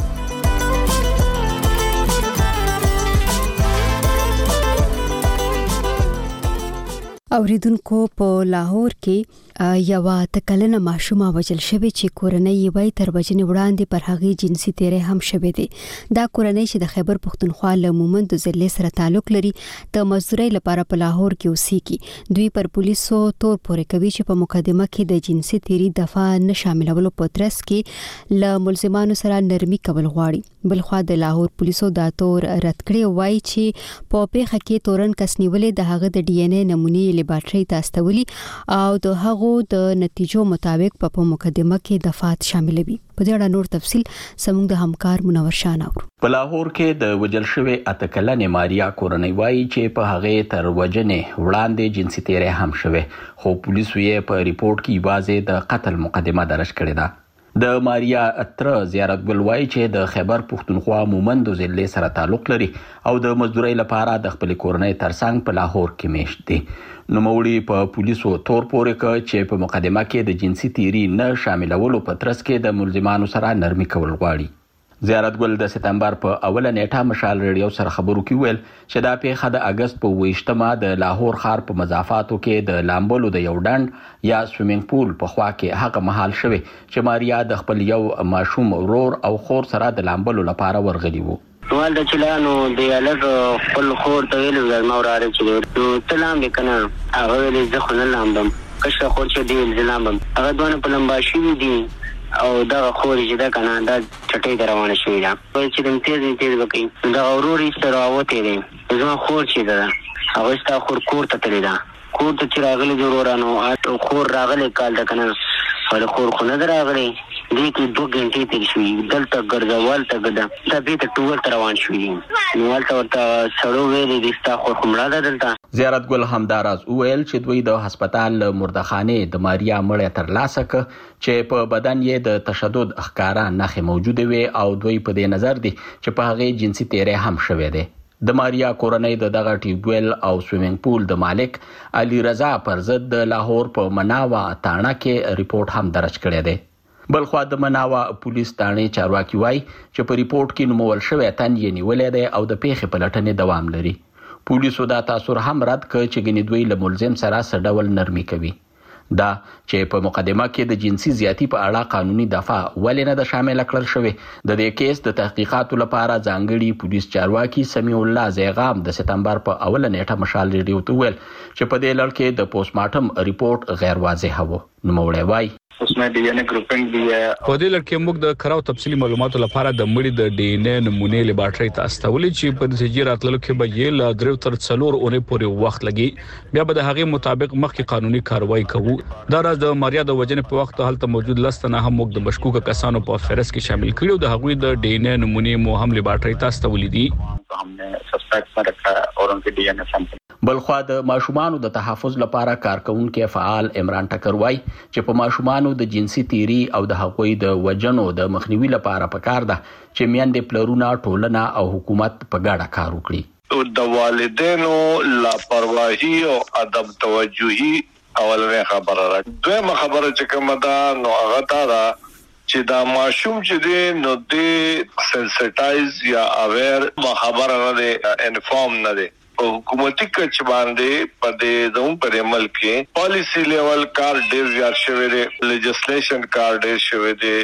اوریدونکو په لاهور کې یو تکلنه ماشومه وجل شوی چې کورنۍ یې وای تر وجنې وړاندې پر هغه جنسي تیری هم شوی دی. دا کورنۍ چې د خیبر پښتونخوا له مومند ضلع سره تعلق لري د مزدوري لپاره په لاهور کې اوسېږي. دوی پر پولیسو تور پورې کوي چې په مقدمه کې د جنسي تیری دفعه نه شاملولو په ترڅ کې له ملزمانو سره نرمي کول غواړي. بلخوا د لاهور پولیسو دا تور رد کړی وای چې په پیښه کې تورن کس نیولې د هغه د ډي ان اے نمونې لیبارټري ته استولي او د هغه د نتیجو مطابق په مقدمه کې دفعات شاملوي. په دې اړه نور تفصيل سمون د همکار منور شان اور. په لاهور کې د وجل شوی اتکلنې ماریا کورنۍ وایي چې په هغه تر وجنې وړاندې جنسي تیری هم شوی، خو پولیسو یې په ریپورت کې واځي د قتل مقدمه درج کړې ده. د ماریا اتر زیارت ګل وایي چې د خیبر پښتونخوا مومند ضلع سره تعلق لري او د مزدوري لپاره د خپل کورنۍ ترڅنګ په لاهور کې میشت دي. نوموړي په پولیسو تور پورې ک چې په مقدمه کې د جنسي تیری نه شاملولو په ترڅ کې د ملزمانو سره نرمي کول غواړي. زیارت ګل د سپتمبر په اوله نیټه مشال ریډیو سره خبرو کې ویل چې دا پیښه د اگست په 28مه د لاهور ښار په مضافاتو کې د لامبلو د یو ډنډ یا سویمینګ پول په خوا کې هغه مهال شوه چې ماریا د خپل یو ماشوم ورور او خور سره د لامبلو لپاره ورغلی وو. نوال د چلانو د الګ خپل خور ته ویل زما وراره چې نو تلام وکنه هغه ویل زه خو نه لامبم کښه خور چې دی لامبم هغه دونه په لمبا شي دي او دا خوري چې دا کنه دا چټي روانه شوی دا چې د تیز وکي دا اوروري سره اوته دي زما خور چې دا هغه ستا خور کور ته تللی دا کور ته چې راغلی ضرورانو خور راغلی کال دا کنه ول خور خو نه راغلی دې کې 2 غنټې تیر شوی دلته ګرځوال ته ګدا دا به ته ټول روان شوی نو ولته ورته سړو ویلې د ستا خور خمړه ده دلته. زیارت ګل همداراز ویل چې دوی د هسپتال مردخانه د ماریا مړی تر لاسه ک چې په بدن یې د تشدد اخکارا نخې موجوده وي او دوی په دې نظر دي چې په هغه جنسي تیری هم شوی دی. د ماریا کورنۍ د دغه ټیوبویل او سویمینګ پول د مالک علي رضا پر ضد د لاهور په مناوا تاڼه کې ریپورت هم درج کړی دی. بلخوا د مناوا پولیس تاڼې چارواکي وایي چې په ریپورت کې نومول شوی تن یې نیولې دی او د پیښې په لټنې دوام لري. پولیسو دا تاثر هم رد کړ چې ګنې دوی له ملزم سره سډول نرمي کوي. دا چې په مقدمه کې د جنسي زیاتی په اړه قانوني دفعه ولې نه د شامل کړل شوی. د دې کیس د تحقیقاتو لپاره ځانګړي پولیس چارواکي سمیع الله زیغام د سپتمبر په اوله نیټه مشال ریډیو ته ویل چې په دې لړ کې د پوسټ مارټم ریپورت غیر واضح و. نوموړی وایي उसमें डीएनए ग्रुपिंग भी है. په دې لړ کې موږ د کراو تفصیلی معلوماتو لپاره د مړي د ډي ان اے نمونې لیبارټري ته استولې چې په نتیجې راتللو کې به یې له 3 تر 4 اونۍ پورې وخت لګي. بیا به د هغې مطابق مخکې قانوني کاروایی کوو. دا راز د ماریا د وجنې په وخت هلته موجود لستنه هم موږ د مشکوک کسانو په فهرست کې شامل کړو. د هغوی د ډي ان اے نمونې مو هم لیبارټري ته استولې دي. हमने सस्पेक्ट में रखा और उनके DNA sample. بلخوا د ماشومانو د تحفظ لپاره کارکونکو فعال عمران ټکر وای چې په ماشومانو د جنسي تیری او د حقوقي د وجنو د مخنیوي لپاره پکار ده چې میندې پلرونه ټولنه او حکومت په ګډه کار وکړي. د والدینو لاپرواهي او عدم توجهي اولنې خبره ده. دویمه خبره چې کومه ده نو هغه دا چې دا ماشوم چې دی نو دی سنسټایز یا اویر خبره نه ده انفارم نه ده. حکومتي کچ باندې په دې زموږ په عمل کې پالیسی لیول کار ډیر زیات شوی دی، لیجسلیشن کار ډیر شوی دی،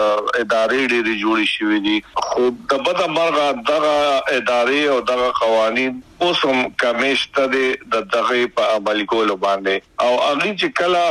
ادارې ډېرې جوړې شوې دي. خو د بده مرغه دغه ادارې او دغه قوانین اوس هم کمیشته دي د دغه په عملي کولو باندې او هغه چې کله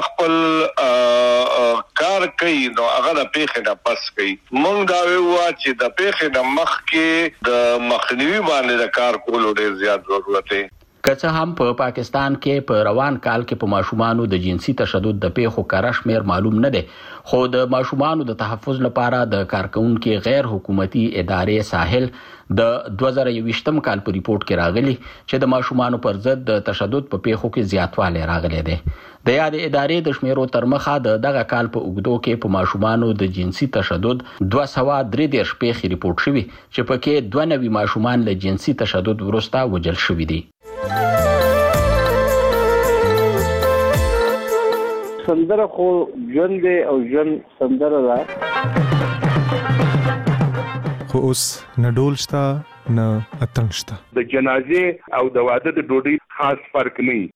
خپل کار کوي نو هغه د پیښې نه پس کوي. موږ دا ویو چې د پیښې نه مخکې د مخنیوي باندې د کار کولو ډیر زیات ضرورت دی. که څه هم په پاکستان کې په روان کال کې په ماشومانو د جنسي تشدد د پیښو کره شمیر معلوم نه دی، خو د ماشومانو د تحفظ لپاره د کارکونکو غیر حکومتي ادارې ساحل د 2021م کال په ریپورت کې راغلی چې د ماشومانو پر ضد د تشدد په پیښو کې زیاتوالی راغلی دی. د یاد ادارې د شمیرو تر مخه دغه کال په اوږدو کې په ماشومانو د جنسي تشدد 233 پیښې ریپورت شوي چې پکې 92 ماشومان له جنسي تشدد وروسته وژل شوي دي. سندره خو ژوند دی او ژوند سندره ده. خو اوس نه ډول شته نه اتڼ شته. د جنازې او د واده د ډوډۍ خاص فرق نه وي.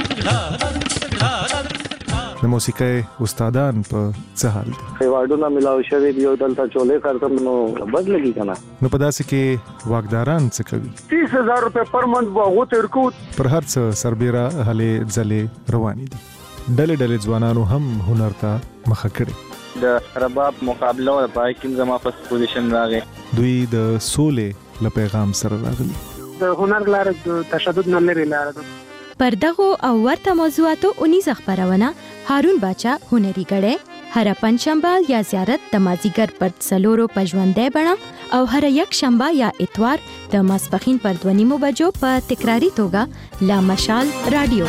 د موسیقۍ استادان په څه حال دي؟ خیواډونه ملاوي شوی دی او دلته چولې کارتم نو بد لګي کنه. نو په داسې کې واګداران څه کوي؟ 30000 روپے پر منث واغو تر کو پر هر څه سربېره هلې ځلې روانې دي. ډلې ځوانانو هم هنر ته مخه کړي. د رباب مقابله او پای کې زما په پوزیشن راغی. دوی د سولې له پیغام سره راغلي. د هنر لار د تشدد نه لري لار ده. پر دغه او ورته موضوعاتو 19 خبرونه هارون باچا هنري غړې هر پنځشنبه یا زیارت د مازیګر پر څلورو پژوندې بڼه او هر یک شنبه یا اتوار د ماسپخین پر 2:30 بجو په تکراری توګه لا مشال رادیو.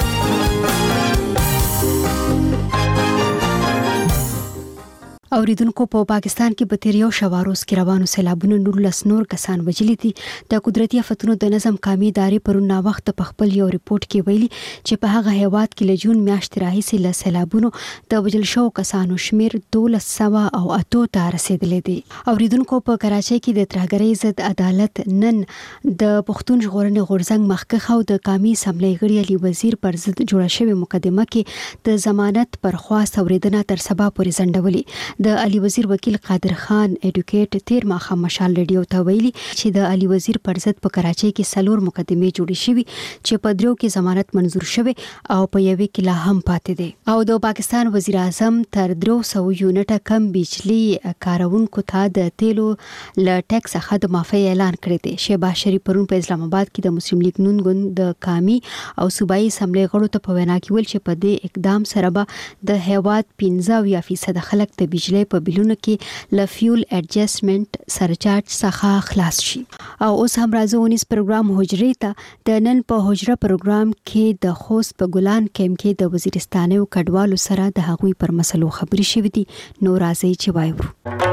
اوریدونکو په پاکستان کې په تیر یو شواروز کې روانو سیلابونو 19 نور کسان وژلي دي. د قدرتي آفتونو د نظم قومي ادارې پرون نا وخت په خپل یو ریپورت کې ویلي چې په هغه هیواد کې له جون میاشتې راهیسې له سیلابونو د وژل شو کسانو شمیر 1208 ته رسیدلی دی. اوریدونکو په کراچۍ کې د ترهګرۍ ضد عدالت نن د پښتون ژغورنې غورځنګ مخکښ او د قومي اسمبلی غړي علي وزیر پر ضد جوړه شوې مقدمه کې د ضمانت پر خواست اوریدنه تر سبا پورې ځنډولې. د علي وزیر وکیل قادر خان اډوکیټ تیر ماخه مشال ریډیو ته ویلي چې د علي وزیر پر ضد په کراچۍ کې 4 مقدمې جوړې شوې چې په 3 کې ضمانت منظور شوه او په یوې کې لا هم پاتې دي. او د پاکستان وزیر اعظم تر 300 یونټه کم بجلی کارونکو ته د تیلو ل ټیکس څخه د معافی اعلان کړی دی. شهباز شریف پرون په اسلام آباد کې د مسلم لیگ نون ګوند د قومي او صوبایي اسمبلی غړو ته په وینا کې ویل چې په دې اقدام سره به د هیواد 15% خلک د بجلی په بلونو کې ل فیول اډجسټمنټ سرچارج څخه خلاص شي. او اوس هم راځو 19 پروګرام حجرې ته. د نن په حجره پروګرام کې د خوست په ګلان کېم کې د وزیرستانیو کډوالو سره د هغوی پر مسلو خبرې شوې دي. نو راځي چې وایو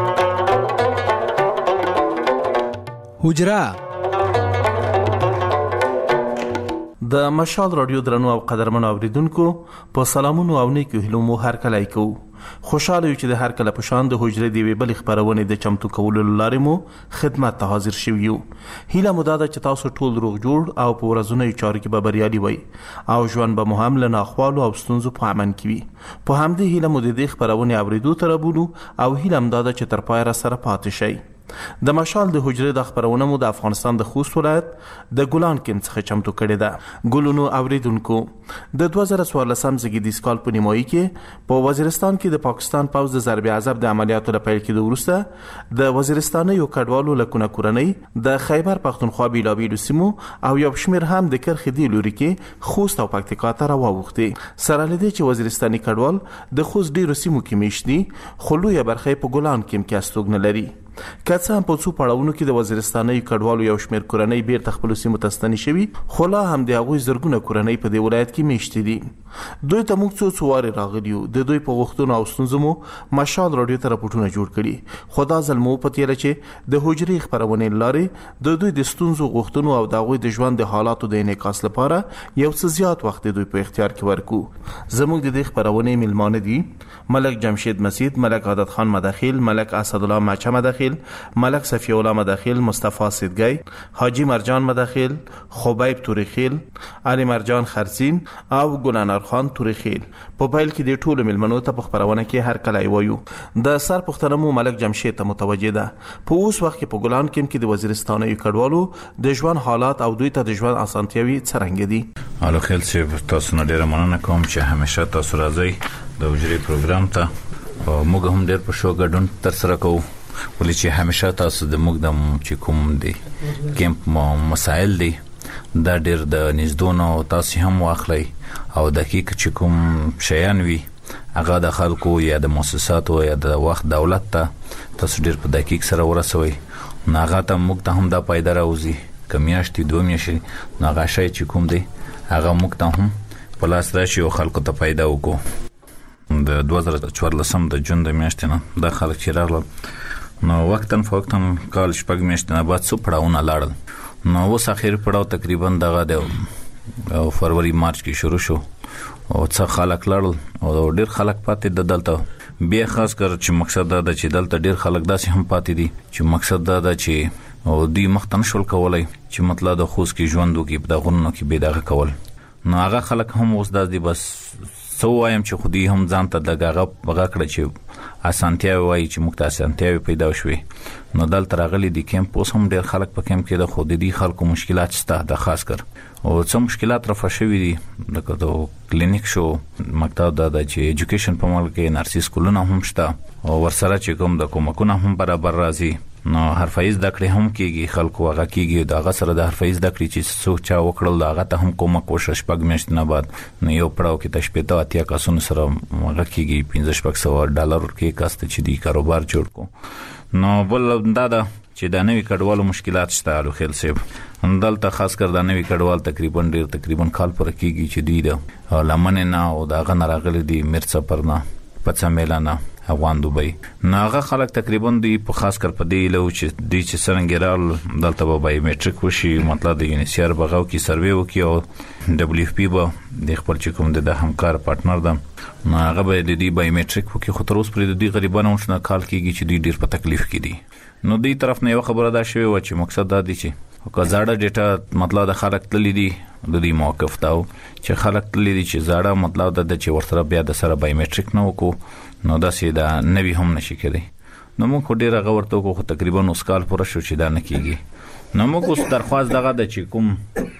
حجره د مشال رادیو درنو او قدرمن اوریدونکو په سلامونو او نیکو هیلو مو هر کله کو. خوشاله یو چې د هر کله په شان د حجره دی بل خبرونه د چمتو کولو لارې مو خدمت ته حاضر شو یو. هیله مو دا چې تاسو ټول روغ جوړ او په ورځنۍ چارو کې به بریالي وي او ژوند به مو هم له ناخوالو او ستونزو په امن کې وي. په همدې هیله مو د دې خبرونه اوریدو تر بولو او هیله مو دا چې تر پای را سره پاتې شئ. د مشال د حجره د خبرونه مو د افغانستان د خوست ولایت د ګلان کېم څخه چمتو کړي ده. ګلونو اوریدونکو د 2014 زګیدیس کال په نیمایي کې په وزیرستان کې د پاکستان پوز د ضرب عذاب د عملیاتو لپاره کې د وروسته د وزیرستان یو کډوالو لکونه کورنۍ د خیبر پختونخوا بیلابیلو سیمو او یو شمیر هم د کرخې دی لوري کې خوست او پکتیکا ته راووختي. سره لدی چې وزیرستاني کډوال د خوست ډیرو سیمو کې میشتي خلوی برخې په ګلان کېم کې استوګن لري. کڅه هم په څو پړاوونو کې د وزیرستاني کډوالو یو شمیر کورنۍ بیرته خپل سیمو ته ستنې شوي خو لا هم د هغوی زرګونه کورنۍ په دې ولایت کې میشتي دي. دوی ته موږ څو واره راغلیو د دوی په غوښتنو او ستونزو مو مشال رادیو ته راپورټونه جوړ کړي. خدا ظلمو پته لري چې د حجرې خبرونه لاري د دوی د ستونزو غوښتنو او د هغوی د ژوند د حالاتو د انعکاس لپاره یو څه زیات وخت دوی په اختیار کې ورکو. زموږ د دې خبرونه ملمانه دي ملک جمشید مسید، ملک عادت خان مداخل، ملک اسد الله ماچا مداخل، ملک صفی الله مداخل، مصطفی سیدگی، حاجی مرجان مداخل، خبیب توریخیل، علی مرجان خرسین او ګلانار خان توریخیل. په پایل کې د ټولو ملمنو ته په خبرونه کې هر کله وایو د سر پښتنه مو ملک جمشید ته متوجه ده. په اوس وخت کې په ګلان کې د وزیرستاني کډوالو د ژوند حالات او دوی ته د ژوند اسانتیاوي څرنګه دي. الو خیل چې تاسو نه ډیره مننه کوم چې همیشه تاسو راځي د وجري پروګرام ته. موږ هم ډیر په شو ګډون تر سره کوو ولې چې همیشه تاسو د موږ د چې کوم دی کیمپ مسائل دی دا ډیر د نږدونو تاسو هم واخلئ او دقیق چې کوم شیان وي هغه د خلکو یا د مؤسساتو یا د وخت دولت ته تاسو ډیر په دقیق سره ورسوي. هغه ته موږ ته هم دا پایده راوځي کمیاشتي 2 میاشتې هغه شی چې کوم دی هغه موږ ته هم پلاس راشي او خلکو ته پایده وکړو. د 2014 د جون د میاشتې نه د خلک چې راغلل نو وختن کال شپږ میاشتې نه بعد څو پړاوونه لاړل. نو اوس اخر پړاو تقریبا دغه د فروری مارچ کې شروع شو او څه خلک لړل او ډیر خلک پاتې د دلته بیا خاص کر چې مقصد دا د چې دلته ډیر خلک داسې هم پاتې دي چې مقصد دا د چې او دی مختن شول کولای چې مطلب د خوست کې ژوندو کې په دغونو کې به دغه کول نو هغه خلک هم اوس د بس سو وایم چې خودي هم ځان ته دغه بغا کړ چې اسانتیا وایي چې موږ ته اسانتیا پیدا شوې نو دلته راغلي دي کیمپ اوس هم ډیر خلک په کیمپ کې د خودي خلکو مشکلات شته د خاص کر او څه مشکلات رافه شوي دي لکه د کلینیک شو مکتب د چې ایجوکیشن په ملک کې نرسي سکولونه هم شته او ورسره چې کوم د کومکونه هم برابر راځي نو حرفه زده کړې هم کېږي خلکو هغه کېږي د هغه سره د حرفه زده کړې چې څوک چا وکړل هغه ته هم کومک وشي شپږ میاشتې نه بعد نو یو پړاو کې تشپېته اتیا کسونو سره هغه کېږي $1500 کې کاسته چې دی کاروبار جوړ کو نو بل دا چې د نوې کډوالو مشکلات شته الو خیل صاحب دلته خاص کر د نوې کډوال تقریبا کال پر کېږي چې دی د لمن نه او د هغه راغلي دي مرڅ پرنا پڅ میلانا افغان دوبۍ ناغه خلک تقریبا دی په خاص کر په دی لو چې دی چې سرنګرال دلته به بایومټریک وشي مطلب د یونیسیار بغاو کې سروې وکي او دبليو اف پی به د خپل چې کوم د همکار پارتنر ده ناغه به د دی بایومټریک وکي خو تر اوسه پر د غریبانو شنه کال کېږي چې دی ډیر په تکلیف کې دي نو دی طرف نه یو خبره ده شوی و چې مقصد دا دی چې که زړه ډیټا مطلب د خلک تللی دي د دې موقف تاو چې خلک تللی دي چې زړه مطلب د چې ورسره بیا د سره بایومټریک نه وکړو نو دا سیدا نوی هم نشي کېدی نو موږ ډیره غورته کو خو تقریبا اوس کال پوره شو چې دا نه کیږي نو موږ اوس درخواست دغه د چې کوم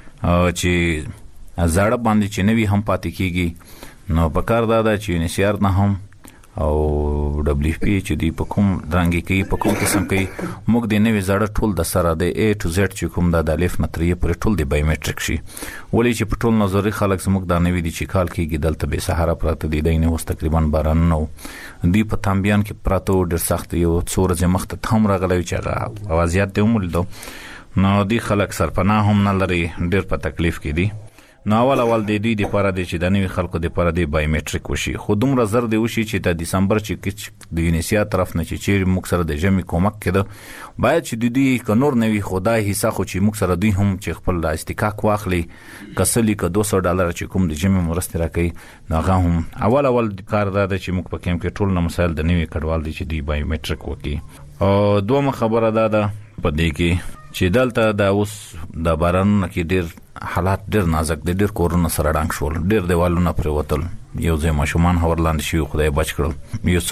چې زړه باندې چې نوی هم پاتې کیږي نو په کار دا چې یونیسیار نه هم او دبليو اف پی چې دی په کوم رنګي کې په کوم قسم کې موږ د نوې زړه ټول د سره د A to Z چې کوم د الف نتریه پر ټول د بایومټریک شي ولې چې په ټول نظری خلک زموږ د نوې دي چې کال کې دلته به سهارا پراته دي دینه اوس تقریبا باران نو دی په تامبيان کې پراته ډیر سخت یو څورځه مخته تم راغلی چې اوازيات ته ومول نو دی خلک سرپناه هم نه لري ډیر په تکلیف کې دي نو اول د دوی د پاره د چې د نوې خلکو د پاره د بایومټریک وشي خو دومره زر دی وشي چې د دسمبر چې د یونیسیا طرف نه چې موږ سره د جمی کومک کړه باید چې د دوی کنور نوې خدای حصہ خو چې موږ سره دوی هم چې خپل د استحقاق واخلي کسلی ک $200 چې کوم د جمی مرسته راکړي نو هغه هم اول د کار دا چې موږ په کېم کې ټول نه مسایل د نوې کډوال دي چې دی بایومټریک وکي او دوه خبره ده په دې کې چې دلته د اوس د بارانونو کې ډیر حالات ډیر نازک دي ډیر کورونه سره ډنګ شول ډیر دیوالونه پر وتل یو ځای ماشومان هورلاند شي خدای بچ کړل یو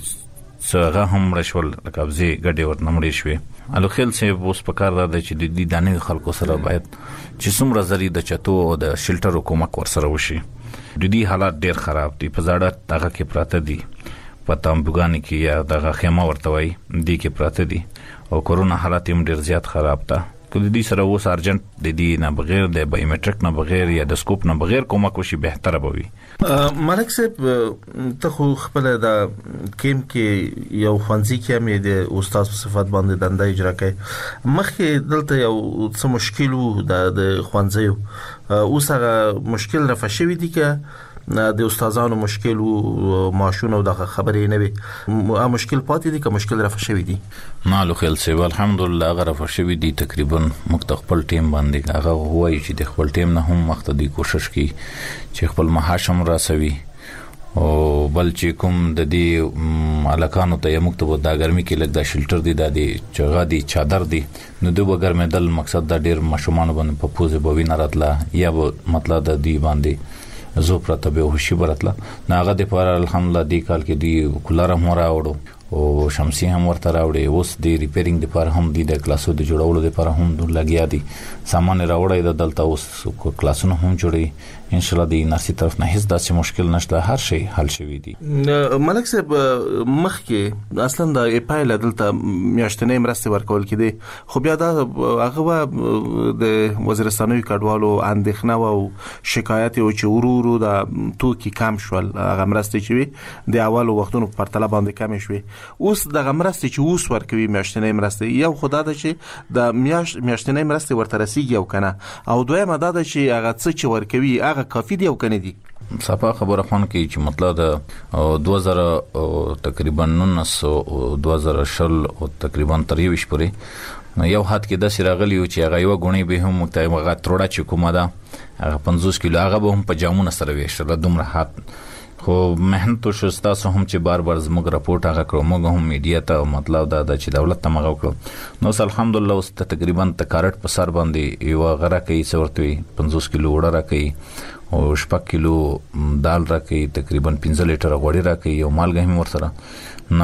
څه هم رشول قبضه ګډي ورته نمړې شوې الو خیل سه اوس په کار راځي چې د دې دانې خلکو سره باید چې څومره زری د چتو او د شیلټر حکومت ورسره وشي د دې حالات ډیر خراب دي په زړه دغه کې پراته دي په تامبوګان کې یا دغه خیمه ورته وای دي کې پراته دي او کورونا حالات هم ډیر زیات خراب ده کله دې سره اوس ارجنټ د دې نه بغیر د بایومټریک نه بغیر یا د سکوپ نه بغیر کومک وشي بهتره بوي ملک صاحب ته خو خپل د کیم کې یو خوانځي کې مې د استاد په صفات باندې دنده اجرا کوي مخکې دلته یو څه مشکل وو د خوانځي اوس هغه مشکل رفع شوی دی که د استادانو مشکل او ماشونه د خبرې نه وي مشکل پاتې دي که مشکل رفع شوی دي نالو خیل سی الحمدلله هغه رفع شوی دي تقریبا مختخپل ټیم باندې هغه وایي چې د خپل ټیم نه هم مخته دی کوشش کوي چې خپل معاشم راسوي او بل چې کوم د دې الکانو ته یو مکتب د ګرمي کې لګ د شیلټر دي د چغا دي چادر دي نو د وګرمه دل مقصد د ډیر ماشومان باندې په پوزه بوینه راتله یا مطلب د دې باندې زو پرته به هوشي برتله ناغه د پر الحمدلله دی کال کې دی کولر هم راوړو او شمسي هم ورته راوړي اوس دی ریپیرینګ د پر هم دی د کلاسو د جوړولو د پر هم لګیا دي سامان راوړی د دلته اوس کلاسونه هم جوړي ان شاء الله د نرسي طرف نه هیڅ داسې مشکل نشته هر شی حل شوی دی ملک صاحب مخکې اصلا د اپایل دلته میاشتنې مرسته ورکول کېدی خو بیا دا هغه د وزیرستانوي کډوالو اندېښنه او شکایت او چې ورورو د توکي کم شول هغه مرسته چې د اول وختونو په پرتله باندې کم شوي اوس د مرسته چې اوس ورکوي میاشتنې مرسته یو خدای د چې د میاشتنې مرسته ورته رسیږي او کنه او دویمه دا چې هغه څه چې ورکوي هغه کافی دی او کنه دی صفه خبره خون کې چې مطلب د 2000 تقریبا 1900 2000 او تقریبا 23 پورې یو حد کې د سراغلی او چې هغه یو غونی به هم متغه تروړه چې کومه ده هغه 50 کیلو هغه به هم په جامونه سره ویشل دومره حد خو مهنت شستا سو هم چې بار بار زموږ راپورټ هغه کړو موږ هم میډیا ته مطلب دا چې دولت ته مغو کړو نو الحمدلله اوس تقریبا تکارت په سر باندې یو غره کوي څورتوي 50 کیلو وړه راکې او 6 کیلو دال راکې تقریبا 15 لیټر غوړي راکې یو مالګه هم ورسره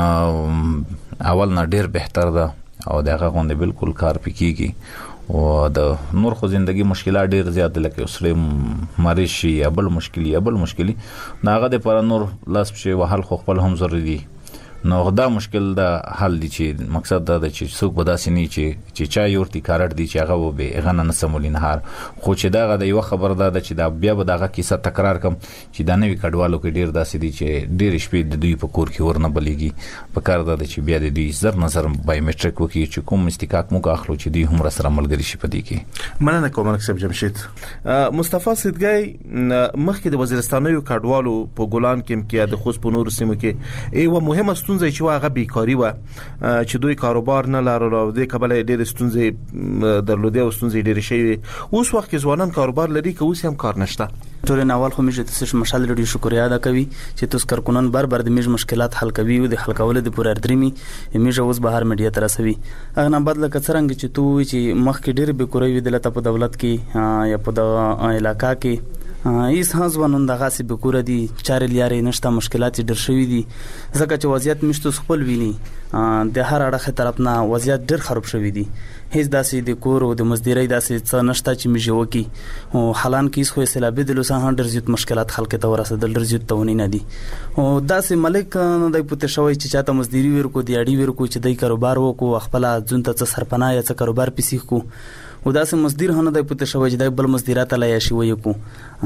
نو اول نه ډیر بهتر ده او دغه غونډه بالکل کار پکېږي او د نور خو زندگی مشکلات ډیر زیات لکه سره مریشي یا بل مشکلی ناغه د پر نور لاس په وحل خو خپل هم ضروري دي نو دا مشکل دا حل دي چې مقصد دا چې څوک بداسي نه چې چا یورتي کارت دي چې هغه به غنه نه سمولین هار خو چې دا د یو خبر دا چې دا بیا به دغه کیسه تکرار کم چې دا نوې کډوالو کې ډیر داسې دي چې ډیر شپې د دوی په کور کې ورنه بلېږي په کار دا چې بیا د دوی زر نظر بایومټریک وکړي چې کوم استحقاق موږ اخلو چې دوی هم سره ملګری شي پدې کې مننه کوم مکسب جمشید مصطفی صدګي مخکې د وزیرستانیو کډوالو په ګولان کې د خوست په نور سیمو کې یو مهمه ستونزه چې هغه بیکاری و چې دوی کاروبار نه لرلو او د قبل ډېر ستونزې درلودي او ستونزې ډېر شي اوس وخت کې ځوانان کاروبار لري که اوس هم کار نشته ټول ناول خو میږي تاسو مشال لري شکریا ادا کوي چې تاسو کارکونن بار د میږ مشکلات حل کوي او د حل کول د پور اردرمي میږ اوس بهر میډیا تر رسوي اغه نه بدل کڅرنګ چې تو چې مخ کې ډېر بیکوري وي د لته په دولت کې یا په د علاقہ کې ایس ځوانان دغه سی بکوره دي چارې لارې نشته مشکلات ډېر شوي دي ځکه چې وضعیت مشته خپل ویني د هر اړخه طرف نه وضعیت ډېر خراب شوی دي هیڅ داسې د کور او د مزدوري داسې څه نشته چې میږي وکی او حالان کې خو سیلابي د لوسه ډېر زیات مشکلات خلک ته ورسېدل ډېر زیات تونی نه دي او داسې ملک نه د پته شوی چې چاته مزدوري ورکو دی اړي ورکو چې د کاروبار وکړو خپل ځون ته سرپناه یا څه کاروبار پېسې کو او داسې مزدور هنه د پته شوی چې د بل مزدورات لا یا شي وي کو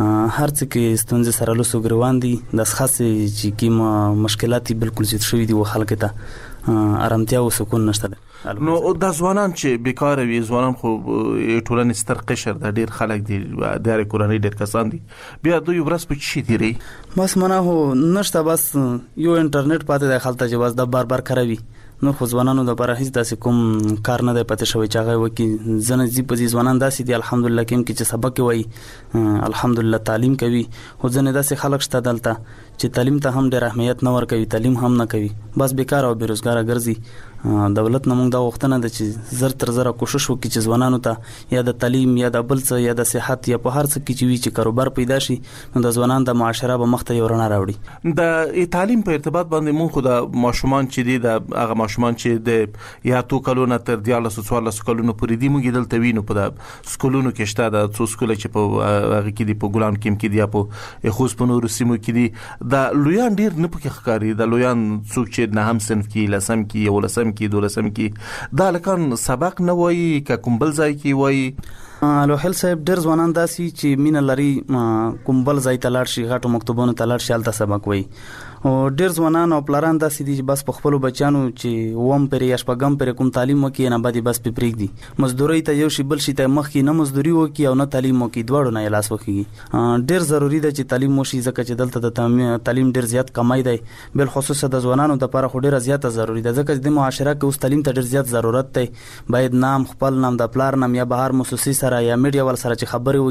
هر څه کې ستونزې سره له سوګروان دي د خاصه چې کیم مشکلات بالکل زیات شوی دي او خلک ته آرامتیا او سکون نشته نو د ځوانان چې بیکار وي ځوانان خو ټولنې ستر قشر د ډیر خلک دي د کورنۍ ډیر کسان دي بیا دوی ورس په چی دي بس منه هو نشته بس یو انټرنیټ پاتې د خلک چې بس د بار بار کاروي نو خو ځوانانو د لپاره هیڅ داسې کوم کار نه دی پته شوی چې هغه وکی زنه زی په ځوانان داسې دي الحمدلله کې چې سبق وایي الحمدلله تعلیم کوي خو ځنه داسې خلک شته دلته چې تعلیم ته هم ډېر اهمیت نه ورکوي تعلیم هم نه کوي بس بیکار او بیروزګار ګرځي دولت نه موږ دا وختونه د چې زر تر زره کوشش وکړي چې ځوانانو ته یا د تعلیم یا د بل څه یا د صحت یا په هر څه کې چې وی چې کاروبار پیدا شي نو د ځوانانو د معاشره به مخ ته یو رڼا راوړي د تعلیم په ارتباط باندې موږ خو د ماشومان چې دي د هغه ماشومان چې د یا تو کلونه تر 14 کلونو پورې دي موږ دلته وینو په سکولونو کې شته د څو سکول چې په هغه کې دي په ګولان کې دي په خوست په نور سیمو کې دي د لویان ډیر نه پکې ښکاری د لویان څوک چې نه هم صنف کې لسم کې یو لسم کې دولسم کې دا لکان سبق نه وایي ک کوم بل ځای کې وایي لوهل صاحب ډیر ځوانان داسي چې مين لري کوم بل ځای ته لاړ شي غټو مکتوبونو ته لاړ شي الته سبق وایي او ډیر ځوانان او پلاران داسې دي چې بس په خپل بچانو چې ووم پر یا شپږم پر کوم تعلیم وکي نه باندې بس په پریک دي مزدوري ته یو شی بل شي ته مخ کې نه مزدوري وکي او نه تعلیم وکي دواړو نه لاس وکي ډیر ضروری ده چې تعلیم وشي ځکه چې دلته د تعلیم ډیر زیات کمای دی بل خصوص د ځوانانو لپاره خو ډیر زیات ضروری ده ځکه چې د معاشره کې اوس تعلیم ته ډیر زیات ضرورت دی باید نام خپل نام د پلار نام یا بهر موسسي سره یا میډیا ول سره چې خبري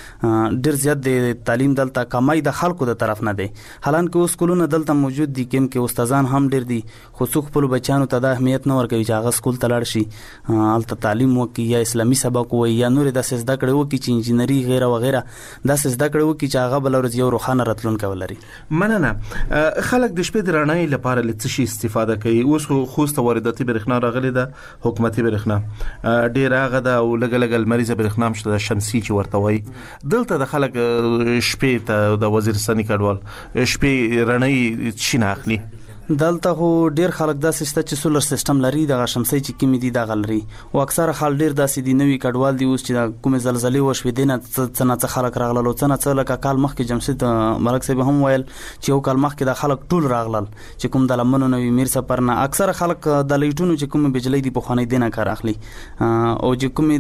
وکي ډیر زیات د تعلیم دلته کمای د خلکو د طرف نه دی حالانکه اوس کولونه دلته موجود دي کې استادان هم ډیر دي خو څوک خپل بچانو ته د اهمیت نه ورکوي چې هغه سکول ته لاړ شي الته تعلیم وکي یا اسلامي سبق وي یا نور د زده کړې وکي چې انجینری غیره وغیره د زده کړې وکي چې هغه بل ورځ یو روخانه راتلونکي ولري مننه خلک د شپې د رڼا لپاره لڅ شي استفاده کوي اوس خوست وارداتي برېښنا راغلي ده حکومتي برېښنا ډیر هغه د لګل مریضه برېښنا مشته شمسي چې ورته وي دلته د خلک شپې ته د وزیرستاني کډوال شپې رڼا شینه اخلي دلته خو ډیر خلک داسې ست چې سولر سیستم لري د شمسي چې کمی دي د غلري او اکثره خل ډیر داسې دي نوې کډوال دي اوس چې کوم زلزلې وشوي دینه څنګه خلک راغلل او څنګه لکه کال مخکې جمشید ملک صاحب هم ویل چې یو کال مخکې د خلک ټول راغلل چې کوم د لمنو نوې میر سفر نه اکثره خلک د لایټونو چې کوم بجلی دی په خانه دینه کار اخلي او چې کوم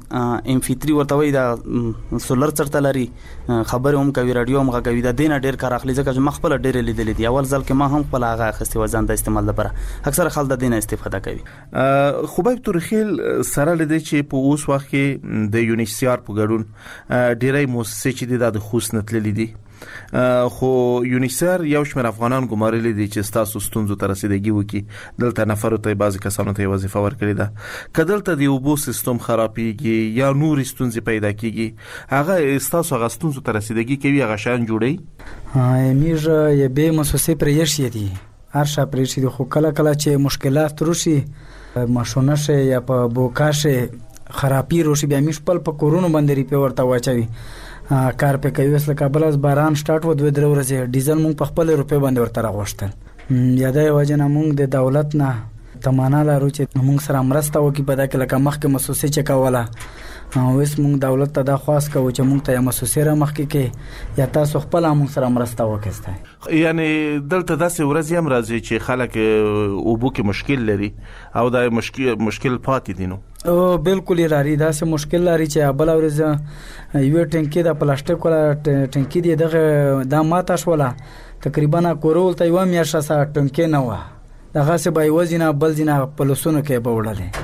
د ام3 ورته وي د سولر چرته لري خبر هم کوي رادیو هم کوي د دینه ډیر کار اخلي ځکه چې مخبل ډیر لیدل دي اول ځل کې ما هم خپل هغه اخستي وزن د استعمال لپاره اکثر خلک د دین استفاده کوي. خوبایب تورخیل سره لدی چې په اوس وخت کې د یونیسیار په ګډون ډیری مؤسسې چې د خوست نتللې دي خو یونیسیار یو شمېر افغانان ګمارلي دي چې تاسو ستونزو ته رسیدګي وکړي دلته نفر ته بعضی کسانو ته وظیفه ورکړي ده کدلته د اوبو سیستم خرابېږي یا نور ستونزې پیدا کیږي هغه تاسو هغه ستونزو ته رسیدګي کوي هغه شان جوړي میږه یې به مؤسسې پرېښې دي هر شا پرېښې دي خو کله کله چې مشکلات روشي ماشونه شي یا په بوکا شي خرابې روشي بیا میش په کورونو باندې ریپې ورته واچوي کار په کوي وسله کابل از باران سٹارټ و 2 ورځې ډیزل مونږ په خپل روپې باندې ورته راغوښتل یادای وجنه مونږ د دولت نه تمانا لرو چې مونږ سره مرسته وکړي په دغه لکه مخکې مؤسسې چې کوله اوس مونږ دولت ته دا خواست کوو چې مونږ ته مؤسسې را مخکې کې یا تاسو خپل مونږ سره مرسته وکړئ یعنی دلته داسې ورځ هم راځي چې خلک اوبو کې مشکل لري او دا مشکل پاتې دي نو او بالکل لري داسې مشکل لري چې بل ورځ یو ټینکی د پلاستیک ولا ټینکی دی دغه د ماته شوله تقریبا کورول ته یو میاشت سره ټینکی نه و دغه څه به وزنه بل ځنه په لسونو کې به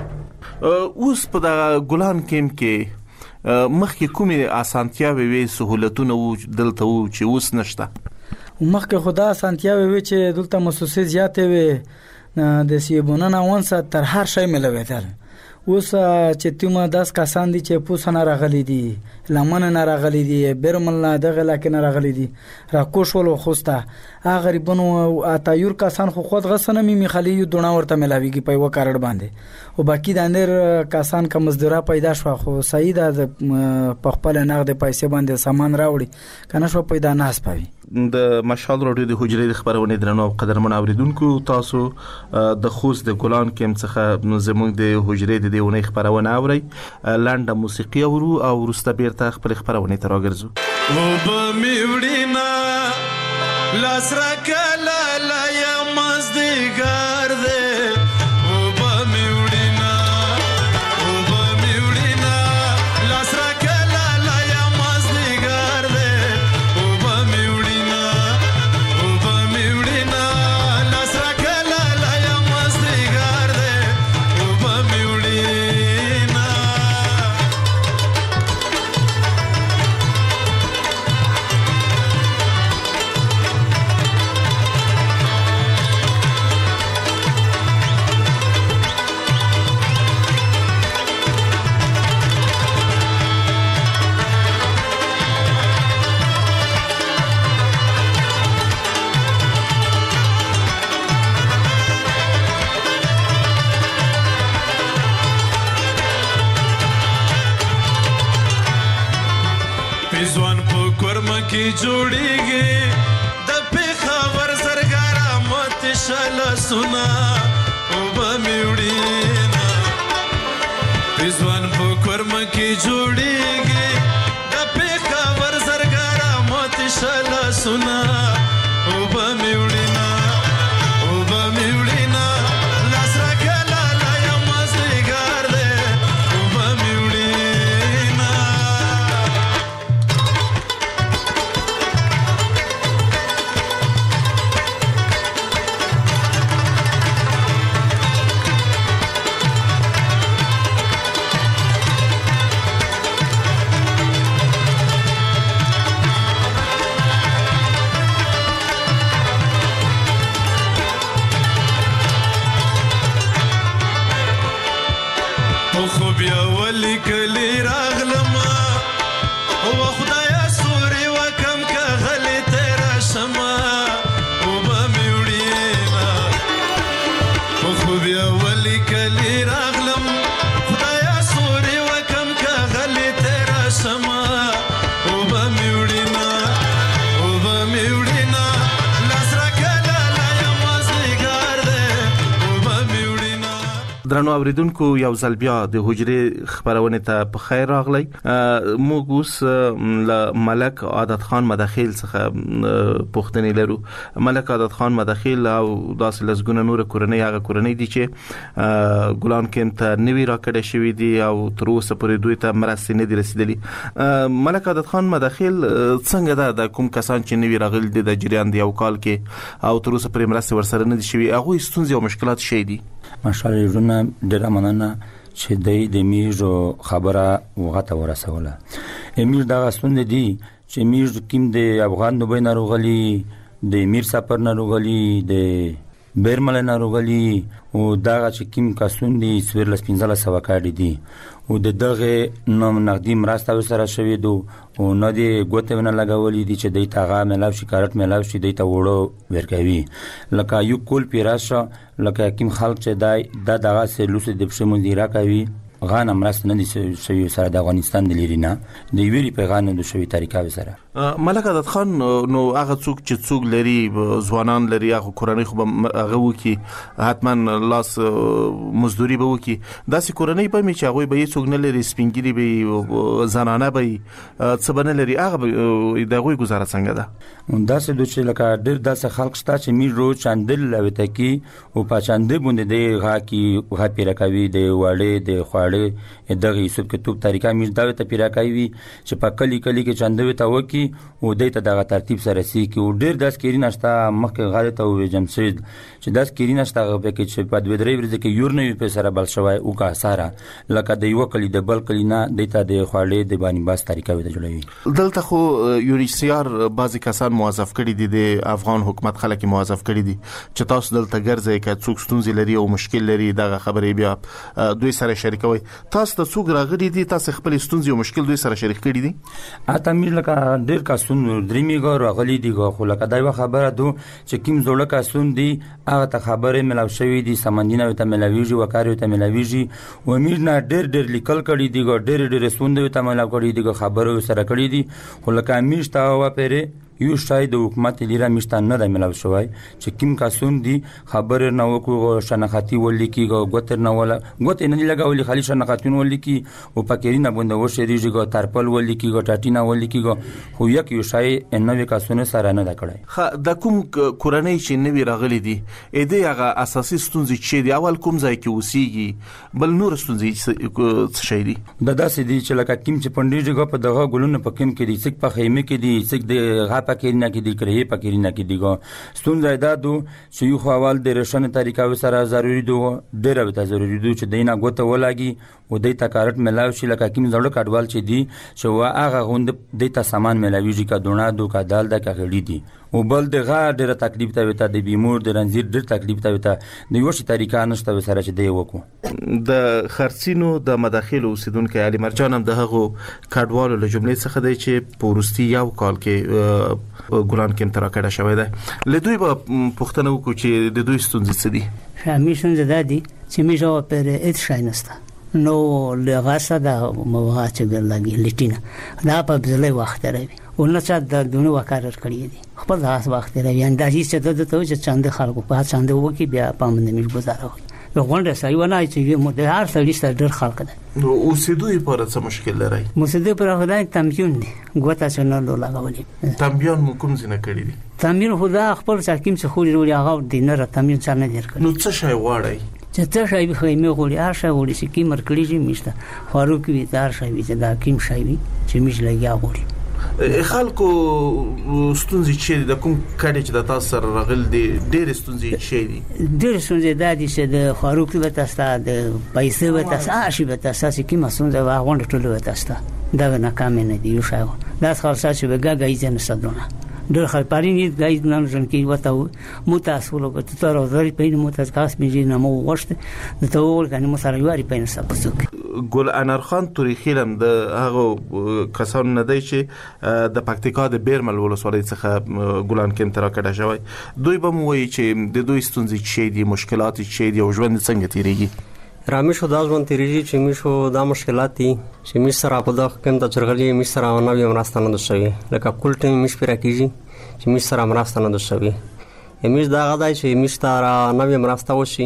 وړلې اوس په د ګلان کیم کې مخکې کومې اسانتیاوې وي سہولتونه دلته وو چې اوس نشته مخکې خدا اسانتیاوې وي چې دلته مؤسسې زیاتې وي د سیبونانه ونسه تر هر شی ملوېدل اوس چې تیمه 10 کسان دي چې پوسنه راغلي دي لمن نه راغلي دي برمل نه دغه لکه نه راغلي دي راکوش ول خوسته هغه غریبونو اتایور کسان خو خود غسنه می خلی دونه ورته ملاویږي په وکړړ باندې او باقی د اندر کسان کوم مزدورا پیدا شو خو سعید د پخپل نقد پیسې باندې سامان راوړي کنه شو پیدا نه اسپوي د مشال رادیو د حجرې د خبرونه درنو قدرمن اوریدونکو تاسو د خوست د ګلان کیم څخه زموږ د حجرې د دیونه خبرونه اوري لنډه موسیقي اورو او ورسته بیرته خپل خبرونه تر راګرځو او به میوړینا لاسرا کلا لا یا مزدګار دې کی جوړیږي د پیښور سرګارا مت شل سنا او به میوړینا پېزوان په کورم کی جوړیږي د پیښور سرګارا مت شل سنا او به میوړینا او به میوړینا لاسرا کلا لا یم مزګار دې او به میوړینا بیا ولی کلی راغلما او خدایا سوري وکم که غلی تیرا شما او با میوڑینا او بیا ولی کلی راغلم خدایا سوري وکم که غلی تیرا شما او با میوڑینا او با میوڑینا لاسرا کلا لا یم مزدګار دې او با میوڑینا درنو اوریدونکو یو ځل بیا د حجرې خبرونه ته په خیر راغلی. موږ اوس له ملک عادت خان مداخل څخه پوښتنه لرو. ملک عادت خان مداخل او داسې لزګونه نور کورنۍ هغه کورنۍ دي چې ګلان کېمپ ته نوی راکړه شوی دي او تر اوسه پورې دوی ته مرستې نه دي رسیدلي. ملک عادت خان مداخل څنګه ده د کوم کسان چې نوی راغلي دي د جریان دی یو کال کې او تر اوسه پورې مرستې ورسره نه دي شوی، هغه ستونزې او مشکلات شي دي؟ ماشاءالله ورونه ډېر مننه چې د میژو خبره وغته ورسوله. میژ دغه ستونزې دي چې میژ کوم د افغان دوبۍ ناروغلي، د میر سفر ناروغلي، د بیرمل ناروغلي او دغه چې کوم کسون دي سویرلس 1500 کاډي دي او دغه نوم نقدي مرسته سره شوی دو او نه دی ګوته نه لګولې دي چې د تاغه ملاو شي کارت ملاو شي د تا وړو ورکوي لکه یو کول پیراشه لکه کوم خلک چې دغه سلوس د بشه مدیره کوي غان مرسته نه دي شوی سره د افغانستان د لیرینا د ویری پیغام د شوی طریقې سره. ملک عادت خان نو هغه څوک چې څوک لري ځوانان لري هغه کورنۍ خو هغه وکي حتما لاس مزدوري به وکي، داسې کورنۍ به می چې هغه به څوک نه لري سپینګری به زنانه به څه بنه لري هغه دغه گزاره څنګه ده؟ داسې د چې لکه ډېر داسې خلک شته چې می رو چاندل لوي کی او په چاندې باندې د غا کی غا پیرا کوي د وړې د خواړې دغه یوسف کتاب طریقې می دا ته پیرا کوي چې په کلی کې چاندوي ته وکي او دته دغه ترتیب سره سي کې او ډېر داس کېری نشتا مخکې غاړه ته وې جمشید چې داس کېری نشتا په کې چې په دوه درې ورځې کې یور نه په سره بل شوی او کا ساره لکه د یو کلی د بل کلی نه دته د خواړې د باندې باس طریقې وته جوړوي. دلته خو یونیسیار بعضی کسان موظف کړي دي د افغان حکومت خلک موظف کړي دي چې تاسو دلته ګرځي کې څوک ستونزې لري او مشکل لري دغه خبرې بیا دوی سره شریکوي. تاسو ته څوک راغلي دي تاسو خپل ستونزې او مشکل دوی سره شریک کړي دي؟ اته مې لکه ډېر کسون درېمې ګور راغلي دي خو لکه دا یو خبره دو چې کوم زوړه کسون دي هغه ته خبره ملاو شوی دي سمندینه ته ملاویږي وکارو ته ملاویږي و امیر نه ډېر لیکل کړي دي ډېر سوند ته ملاو کړي دي خبره سره کړي دي خو لکه امیر تا و پره یو شای د حکومت لیرا مشتان نه د ملاو شوی چې کوم کسون دي خبر نه وکړو شناختی ولیکي غوتر نه ولا غوت نه لګاولي خالي شناختون ولیکي او پکېرینه بوند و شریږي غو ترپل ولیکي غو ټاټینا ولیکي غو خو یک یو شای نوې کسونه سره نه دا کړی. د کوم کورنۍ چې نوې راغلي دي اې دې هغه اساسي ستونزې چې دی اول کوم ځای کې وسیږي بل نور ستونزې څه شي دي؟ د داسې دي چې لکه کوم چې پندېږي غو په دغه ګلونه پکېم کې دي څک په خیمه کې دي څک د پکېرینه کې دي کړې پکېرینه کې دي ګو ستونزه ده دو چې یو حوال د رشن طریقې سره ضروری دو ډېر به ضروری دو چې دینه غوته ولاږي او د تا کارت ملاو شي لکه کوم زړه کډوال چې دي چې وا هغه غوند د تا سامان ملاويږي کا دونه دو کا دال د کا غړي دي او بل دغه ډېر تکلیف ته وته د بیمور د رنځیر ډېر تکلیف ته وته د یو شي طریقې نشته سره چې دی وکړو. د خرڅینو د مداخل اوسیدونکو علي مرجان هم دغه کډوالو له جملې څخه دی چې پورستی یو کال کې ګلان کېم تر کډه شوی دی. له دوی په پښتنه وکړو چې د دوی ستونزې څه دي؟ همیشه زده دي چې میجو پر اټ شاینسته نو لغاسه دا موها چې ګرځي لټینا دا په بزله وخت راوي او نه چې د دونه وکړ کړی دي خپل ځاس وخت راوي اندازې چې د ته چې چاند خلکو په چاند وکي بیا پامن میږ گزاره وي غونډه سړی ونای چې مو د هر سړی سره ډېر خلک ده نو اوسېدوی پر څه مشکل لري؟ اوسېدوی پر خدای تمبيون دي ګوتا چې نه لګولې تمبيون مو کوم څه نه کړی دي؟ تمبيون خدا خپل حکیم څخه خوري هغه دینه را تمبيون څنګه نه در کړی. نو څه شای واړی چې ته شای به خیمه غوړي هر شای غوړي چې کی مرکړي چې میشته فاروق وی دار شای وی چې دا کیم شای وی چې میش لګیا غوړي خلکو ستونزې چې د کوم کډه چې د تاسو سره راغل دي ډېر ستونزې شي دي ډېر ستونزې د دې چې د فاروق وی تاسو د پیسې وی تاسو شي به تاسو کې مسونځه واغوند ټول وی تاسو دا نه کام نه دی یو شای دا خلاص چې وګا غایځ نه صدونه ډېر خلپارینی غایز نن ځن کې وته متاسو لوګ ته تر ورځې په متاس کاس میږي نه مو وشته ته ول کنه مو سره یواري په نسب بسوک ګل انار خان توري خیلم د هغه کسان نه دی چې د پکتیکا د بیرمل ولسوالۍ څخه ګلان کېم تر کډه شوی دوی به مو وایي چې د دوی ستونزې چې دي مشکلات چې دي او ژوند څنګه تیریږي؟ رامیشو دا ژوند تیریږي چې میشو دا مشکلات دي چې میش سره په دغه کېم ته چرغلي میش سره نه وي مرسته نه شوی لکه کول ټیم میش پیرا کیږي چې میش سره مرسته نه شوی میش دا غدای چې میش تر نه وي مرسته وشي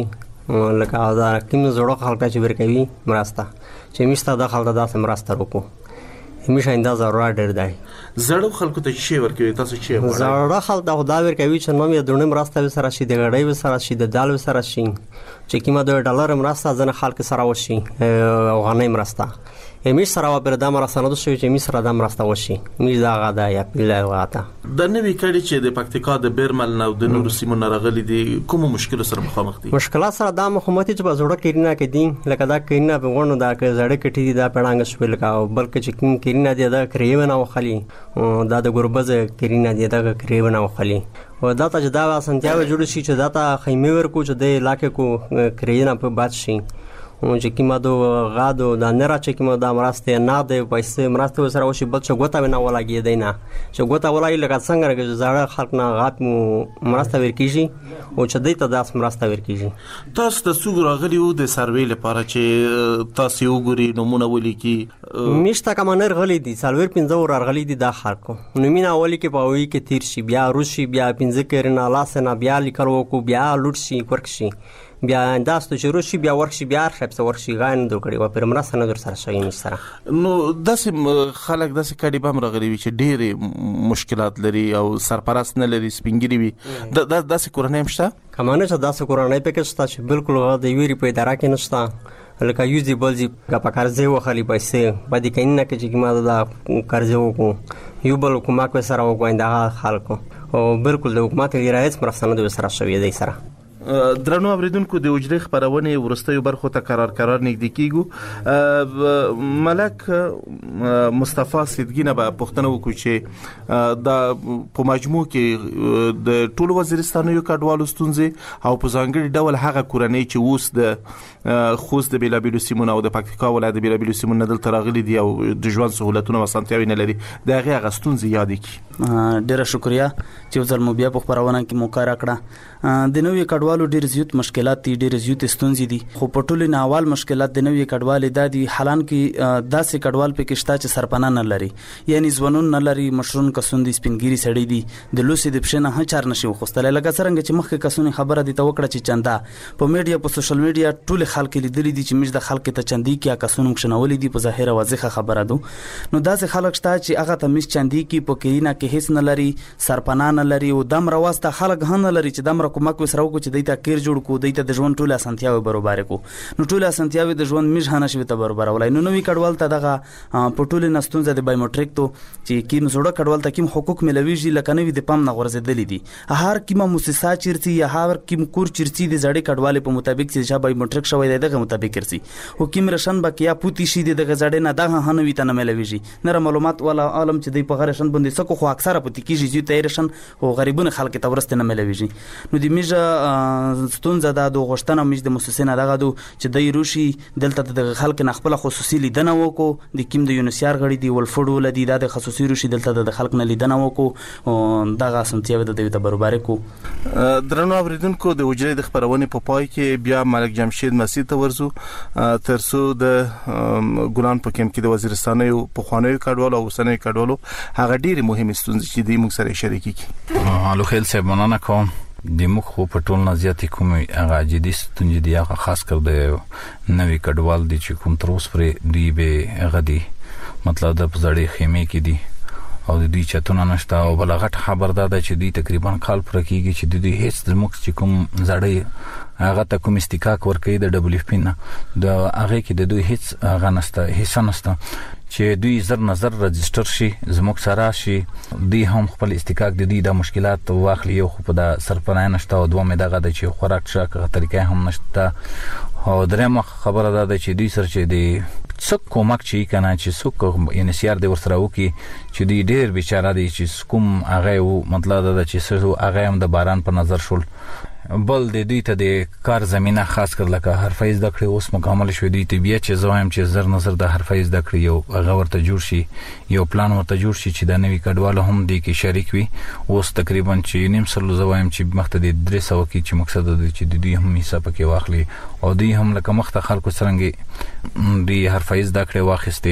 لکه دا کوم زړه خلک چې ورکوي مرسته چې میسته د خلک داسې مرسته وکړو همیشه اندازه ضرورت ډېر دی. زړو خلکو ته شی ورکوي تاسو چې زړه خلک دا ورکوي چې نو یې دونه مرسته سره شي د غړې سره شي د دال سره شي چې کیما $2 مرسته ځنه خلک سره وشي افغاني مرسته همیش سره پر د مرسته نه شوي چې همیش سره د مرسته وشي همیش دا غدا یا پیله غاته د نوې کړي چې د پکتیکا د بیرمل نو د نور سیمو ناراغلي دي کوم مشکل سره مخامخ دي؟ مشکلات سره د حکومت چې بزړه کیرینه کې دي لکه دا کیرینه په غونو دا کې زړه کټي دي دا پړانګ شوي لکه بلکې چې کوم کیرینه دي دا کریو نه وخلي دا د ګوربز کیرینه دي دا کریو نه وخلي او دا ته دا سنتیاو جوړ شي چې دا ته خیمه ورکو چې د علاقې کو کرینا په باد شي چې کیما دو غادو دا نه را چې کیما دا مرسته نه دی پیسې مرسته سره وشي بل څه غوته نه ولاګي دی نه چې غوته ولای لکه څنګه راګي زړه خلک نه غات مرسته ورکیږي او چې دی ته داس مرسته ورکیږي. تاسو د سوګ راغلی وو د سروې لپاره چې تاسو وګوري نمونه ولیکي میشته کمنر غلي دي سالور 15 ور غلي دي د خلکو نمونه ولیکي په وی کې تیر شي بیا روشي بیا 15 کړه لاسنه بیا لیکلو کو بیا لوټ شي ورکشي بیا انداستو چې روشي بیا ورشي بیا خپل ورشي غان دوه کړي و پر مرسته نه در سره شوی نشته. نو داسې خلک داسې کډي بم راغلي وي چې ډېر مشکلات لري او سرپرست نه لري سپینګری وي داسې کورنۍ مشته کمانه چې داسې کورنۍ پکې شته چې بالکل د ویری په اداره کې نشته لکه یوزي بلزي په قرضې وخلي پیسې باندې کینې کې چې ما دا قرضې وکړو یو بل حکومت سره وګوینده خلکو او بالکل د حکومت رئیس مرسته نه سره شوی دی سره. درنو اوریدونکو د وجري خبرونه ورستیو برخو ته قرار نږدې کیږو. ملک مصطفی صدقینه به پښتنو کو چې د په مجموع کې د ټولو وزیرستانو کډوالو ستونزې او په ځانګړي ډول هغه کورنۍ چې اوس د خوست د بیلابیلو سیمونو او د پکتیکا ولایت د بیلابیلو سیمونو دل تراغلي دي او د ژوند سہولتونو وسانتیاوي نه لري د هغه ستونزې یاد کی. ډیره شکریا چې ځل مو بیا په خبرونه کې موقع راکړه. د نوې کډوالو ډیر زیات مشکلات دي ډیر زیات ستونزې دي خو په ټولو ناوال مشکلات د نوې کډوالې د دي حالان کې داسې کډوال په کې شته چې سرپناه نه لري یعنی ځوانون نه لري مشرون کسون دي سپینګيري سړي دي د لوسي د پښنه ه چار نشي خوستل لکه څنګه چې مخکې کسونه خبره دي توکړه چې چندا په میډیا په سوشل میډیا ټول خلک لیدلې دي چې مش د خلک ته چندي کې کسونه مخنولې دي په ظاهره واضحه خبره ده. نو داسې خلک شته چې هغه ته مش چندي کې په کینا کې هیڅ نه لري سرپناه نه لري او دم رواسته خلک هم نه لري چې دم کومک وسره کو چې دیتا کیر جوړ کو دیتا د ژوند ټوله اسانتیاوي برابر کو نو ټوله اسانتیاوي د ژوند میژ هنه شوی ته برابر ولای نو نوې کډوال ته دغه په ټوله نستونزه د بایومټریک ته چې کیم زړه کډوال ته کیم حقوق ملويږي لکه نوې د پام نه غورځېدلې دي هر کیمه مؤسسه چیرتي یا هر کیم کور چیرتي د زړې کډوال په مطابق چې بایومټریک شوی دی دغه مطابق کرسي او کیم رشن بکیا پوتی شي دغه زړې نه دغه هنوي ته نه ملويږي نه معلومات ولا عالم چې دی په غرشن باندې سکو خو اکثره پوتی کیږي چې تیرشن او غریبونه خلک ته ورسته نه ملويږي نو د میژه ستونزه د غوښتنه مې د مؤسسینه دغه دو چې د روشي دلته د خلک نه خپل خصوصي لیدنه وکړو د کیم د یونیسیار غړي دی ولفړو لدی د خصوصي روشي دلته د خلک نه لیدنه وکړو دغه سمتیاوي د دې برابر کو. درنو اوریدونکو د وجري د خبرونه په پای کې بیا ملک جمشید مسیح ته ورزو ترسو د ګلان په کم کې د وزیرستانو په خوانوي کډوالو او سنوي کډوالو هغه ډیره مهمه ستونزې چې د موږ سره شریک کی. الو خیل صاحب مننه کوم د مخ په ټول نزياتي کوم هغه جدي ستونزې دی هغه خاص کر د نوې کډوال دي چې کوم تر اوسه پرې دی به غدي مطلب د پزړې خیمه کې دي او د دې چتونه نشته او بلغت خبر ده چې دی تقریبا کال پر کېږي چې د دې هیڅ د مخ چې کوم زړې هغه ته کوم استحقاق ورکړي د دبليو پی نه د هغه کې د دوی هیڅ هغه نشته هیڅ نشته چې دوی زر نظر رجستر شي زموږ سره شي دی هم خپل استحقاق د دې د مشکلات واخلي یو خو په د سرپناه نشته او دوه مې دغه د چې خوراک شاکه طریقې هم نشته او درېمه خبره ده چې دوی سره چې دی څوک کومک چي کنه چې څوک یونیسیار دی ورسره وکي چې دی ډېر بیچاره دی چې کوم هغه مطلب ده چې سره هغه هم د باران په نظر شول بل د دوی ته د کار زمينه خاص کر لکه حرفه زده کړې اوس مکمل شوې دي ته بیا چې زوایم چې زر نظر د حرفه زده کړې یو هغه ورته جوړ شي یو پلان ورته جوړ شي چې د نوې کډوالو هم دی کې شریک وي اوس تقریبا چې نیم سلو زوایم چې مخته د 300 کې چې مقصد دی چې د دوی هم حساب کې واخلي او دوی هم لکه مخته خلکو سرنګي دی حرفه زده کړې واخسته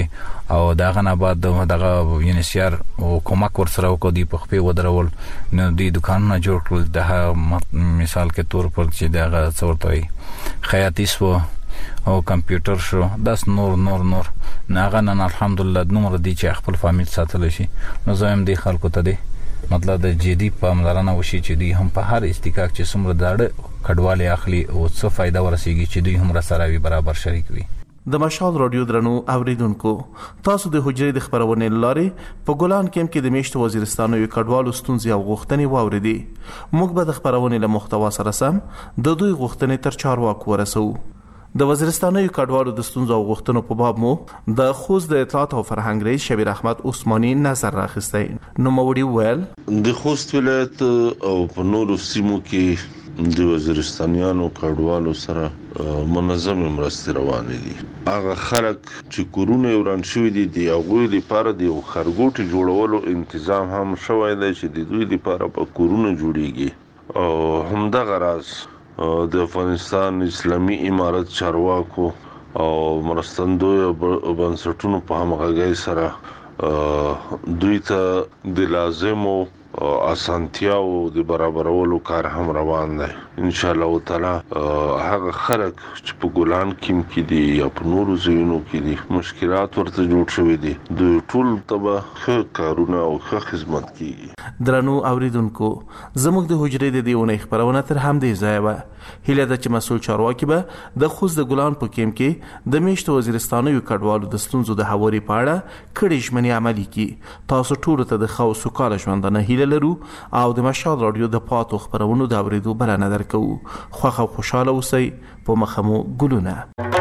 او دغه نه بعد دغه یونیسیار او کومک ورسره وکړي دی په خپل ودرول نو دی دکانونه جوړ کړل د مثال کې تور پر چې دغه څورتوي خیاطیس وو او کمپیوټر شو داس نور ناغه نن الحمدلله نمبر دی چې خپل فامیل ساتل شي نو زم دی خلکو ته دی مطلب د جدي پاملرنه وشي چې دی هم په هر استکاک چې څومره داړه کډواله اخلي او څه فائدہ ورسیږي چې دوی هم سره وي برابر شریک وي. د مشال رادیو درنو اوریدونکو تاسو د حجرې د خبرونې لارې په ګولان کېم کې د میشت وزیرستان یو کډوالو ستونزې او غوښتنې واوریدي. موږ به د خبرونې له محتوا سره سم د دوی غوښتنې تر چارواکو ورسو. د وزیرستان یو کډوالو د ستونزو او غوښتنو په باب مو د خوست د اطلاعات او فرهنګ رئیس شبیر احمد عثماني نظر راخستی. نو موړي ویل د خوست ولایت او په نورو سیمو کې د وزیرستانیانو کډوالو سره منظم مرستې روانې دي. هغه خلک چې کورونه وران شوي دي د هغوی لپاره د خرګوټي جوړولو تنظیم هم شوی دی چې د دوی لپاره په کورونه جوړیږي او همدغه راز د افغانستان اسلامي امارت چارواکو او مرستندوی بنسټونو په همغږۍ سره دوی ته د لازمو اسانتیاو د برابرولو کار هم روان دی. ان شاء الله تعالی هغه خلک چې په ګولان کې دي یا په نورو ځایونو کې دي مشکلات ورته جوړ شوي دي د ټول تبه ښه کارونه او ښه خدمت کیږي. درنو اوریدونکو زموږ د حجرې د دیونه خبرونه تر هم دی ځای هیله د چې مسول چارواکي به د خوست د ګولان په کېم کې د میشت وزیرستان یو کډوالو د ستونزو د هواري پاړه کړي ژمنې عملي کی. تاسو ټول ته د خو سوکاله ژوندنه هیله لرو او د مشال رادیو د پاتو خبرونو د اوریدو بلنه درکو. خوښ او خوشاله اوسئ. په مخمو ګلونه.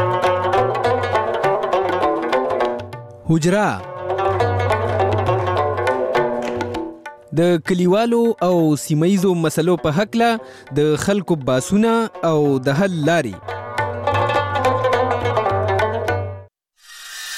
حجره د کلیوالو او سیمایزو مسلو په حق له د خلکو باسونه او د حل لاري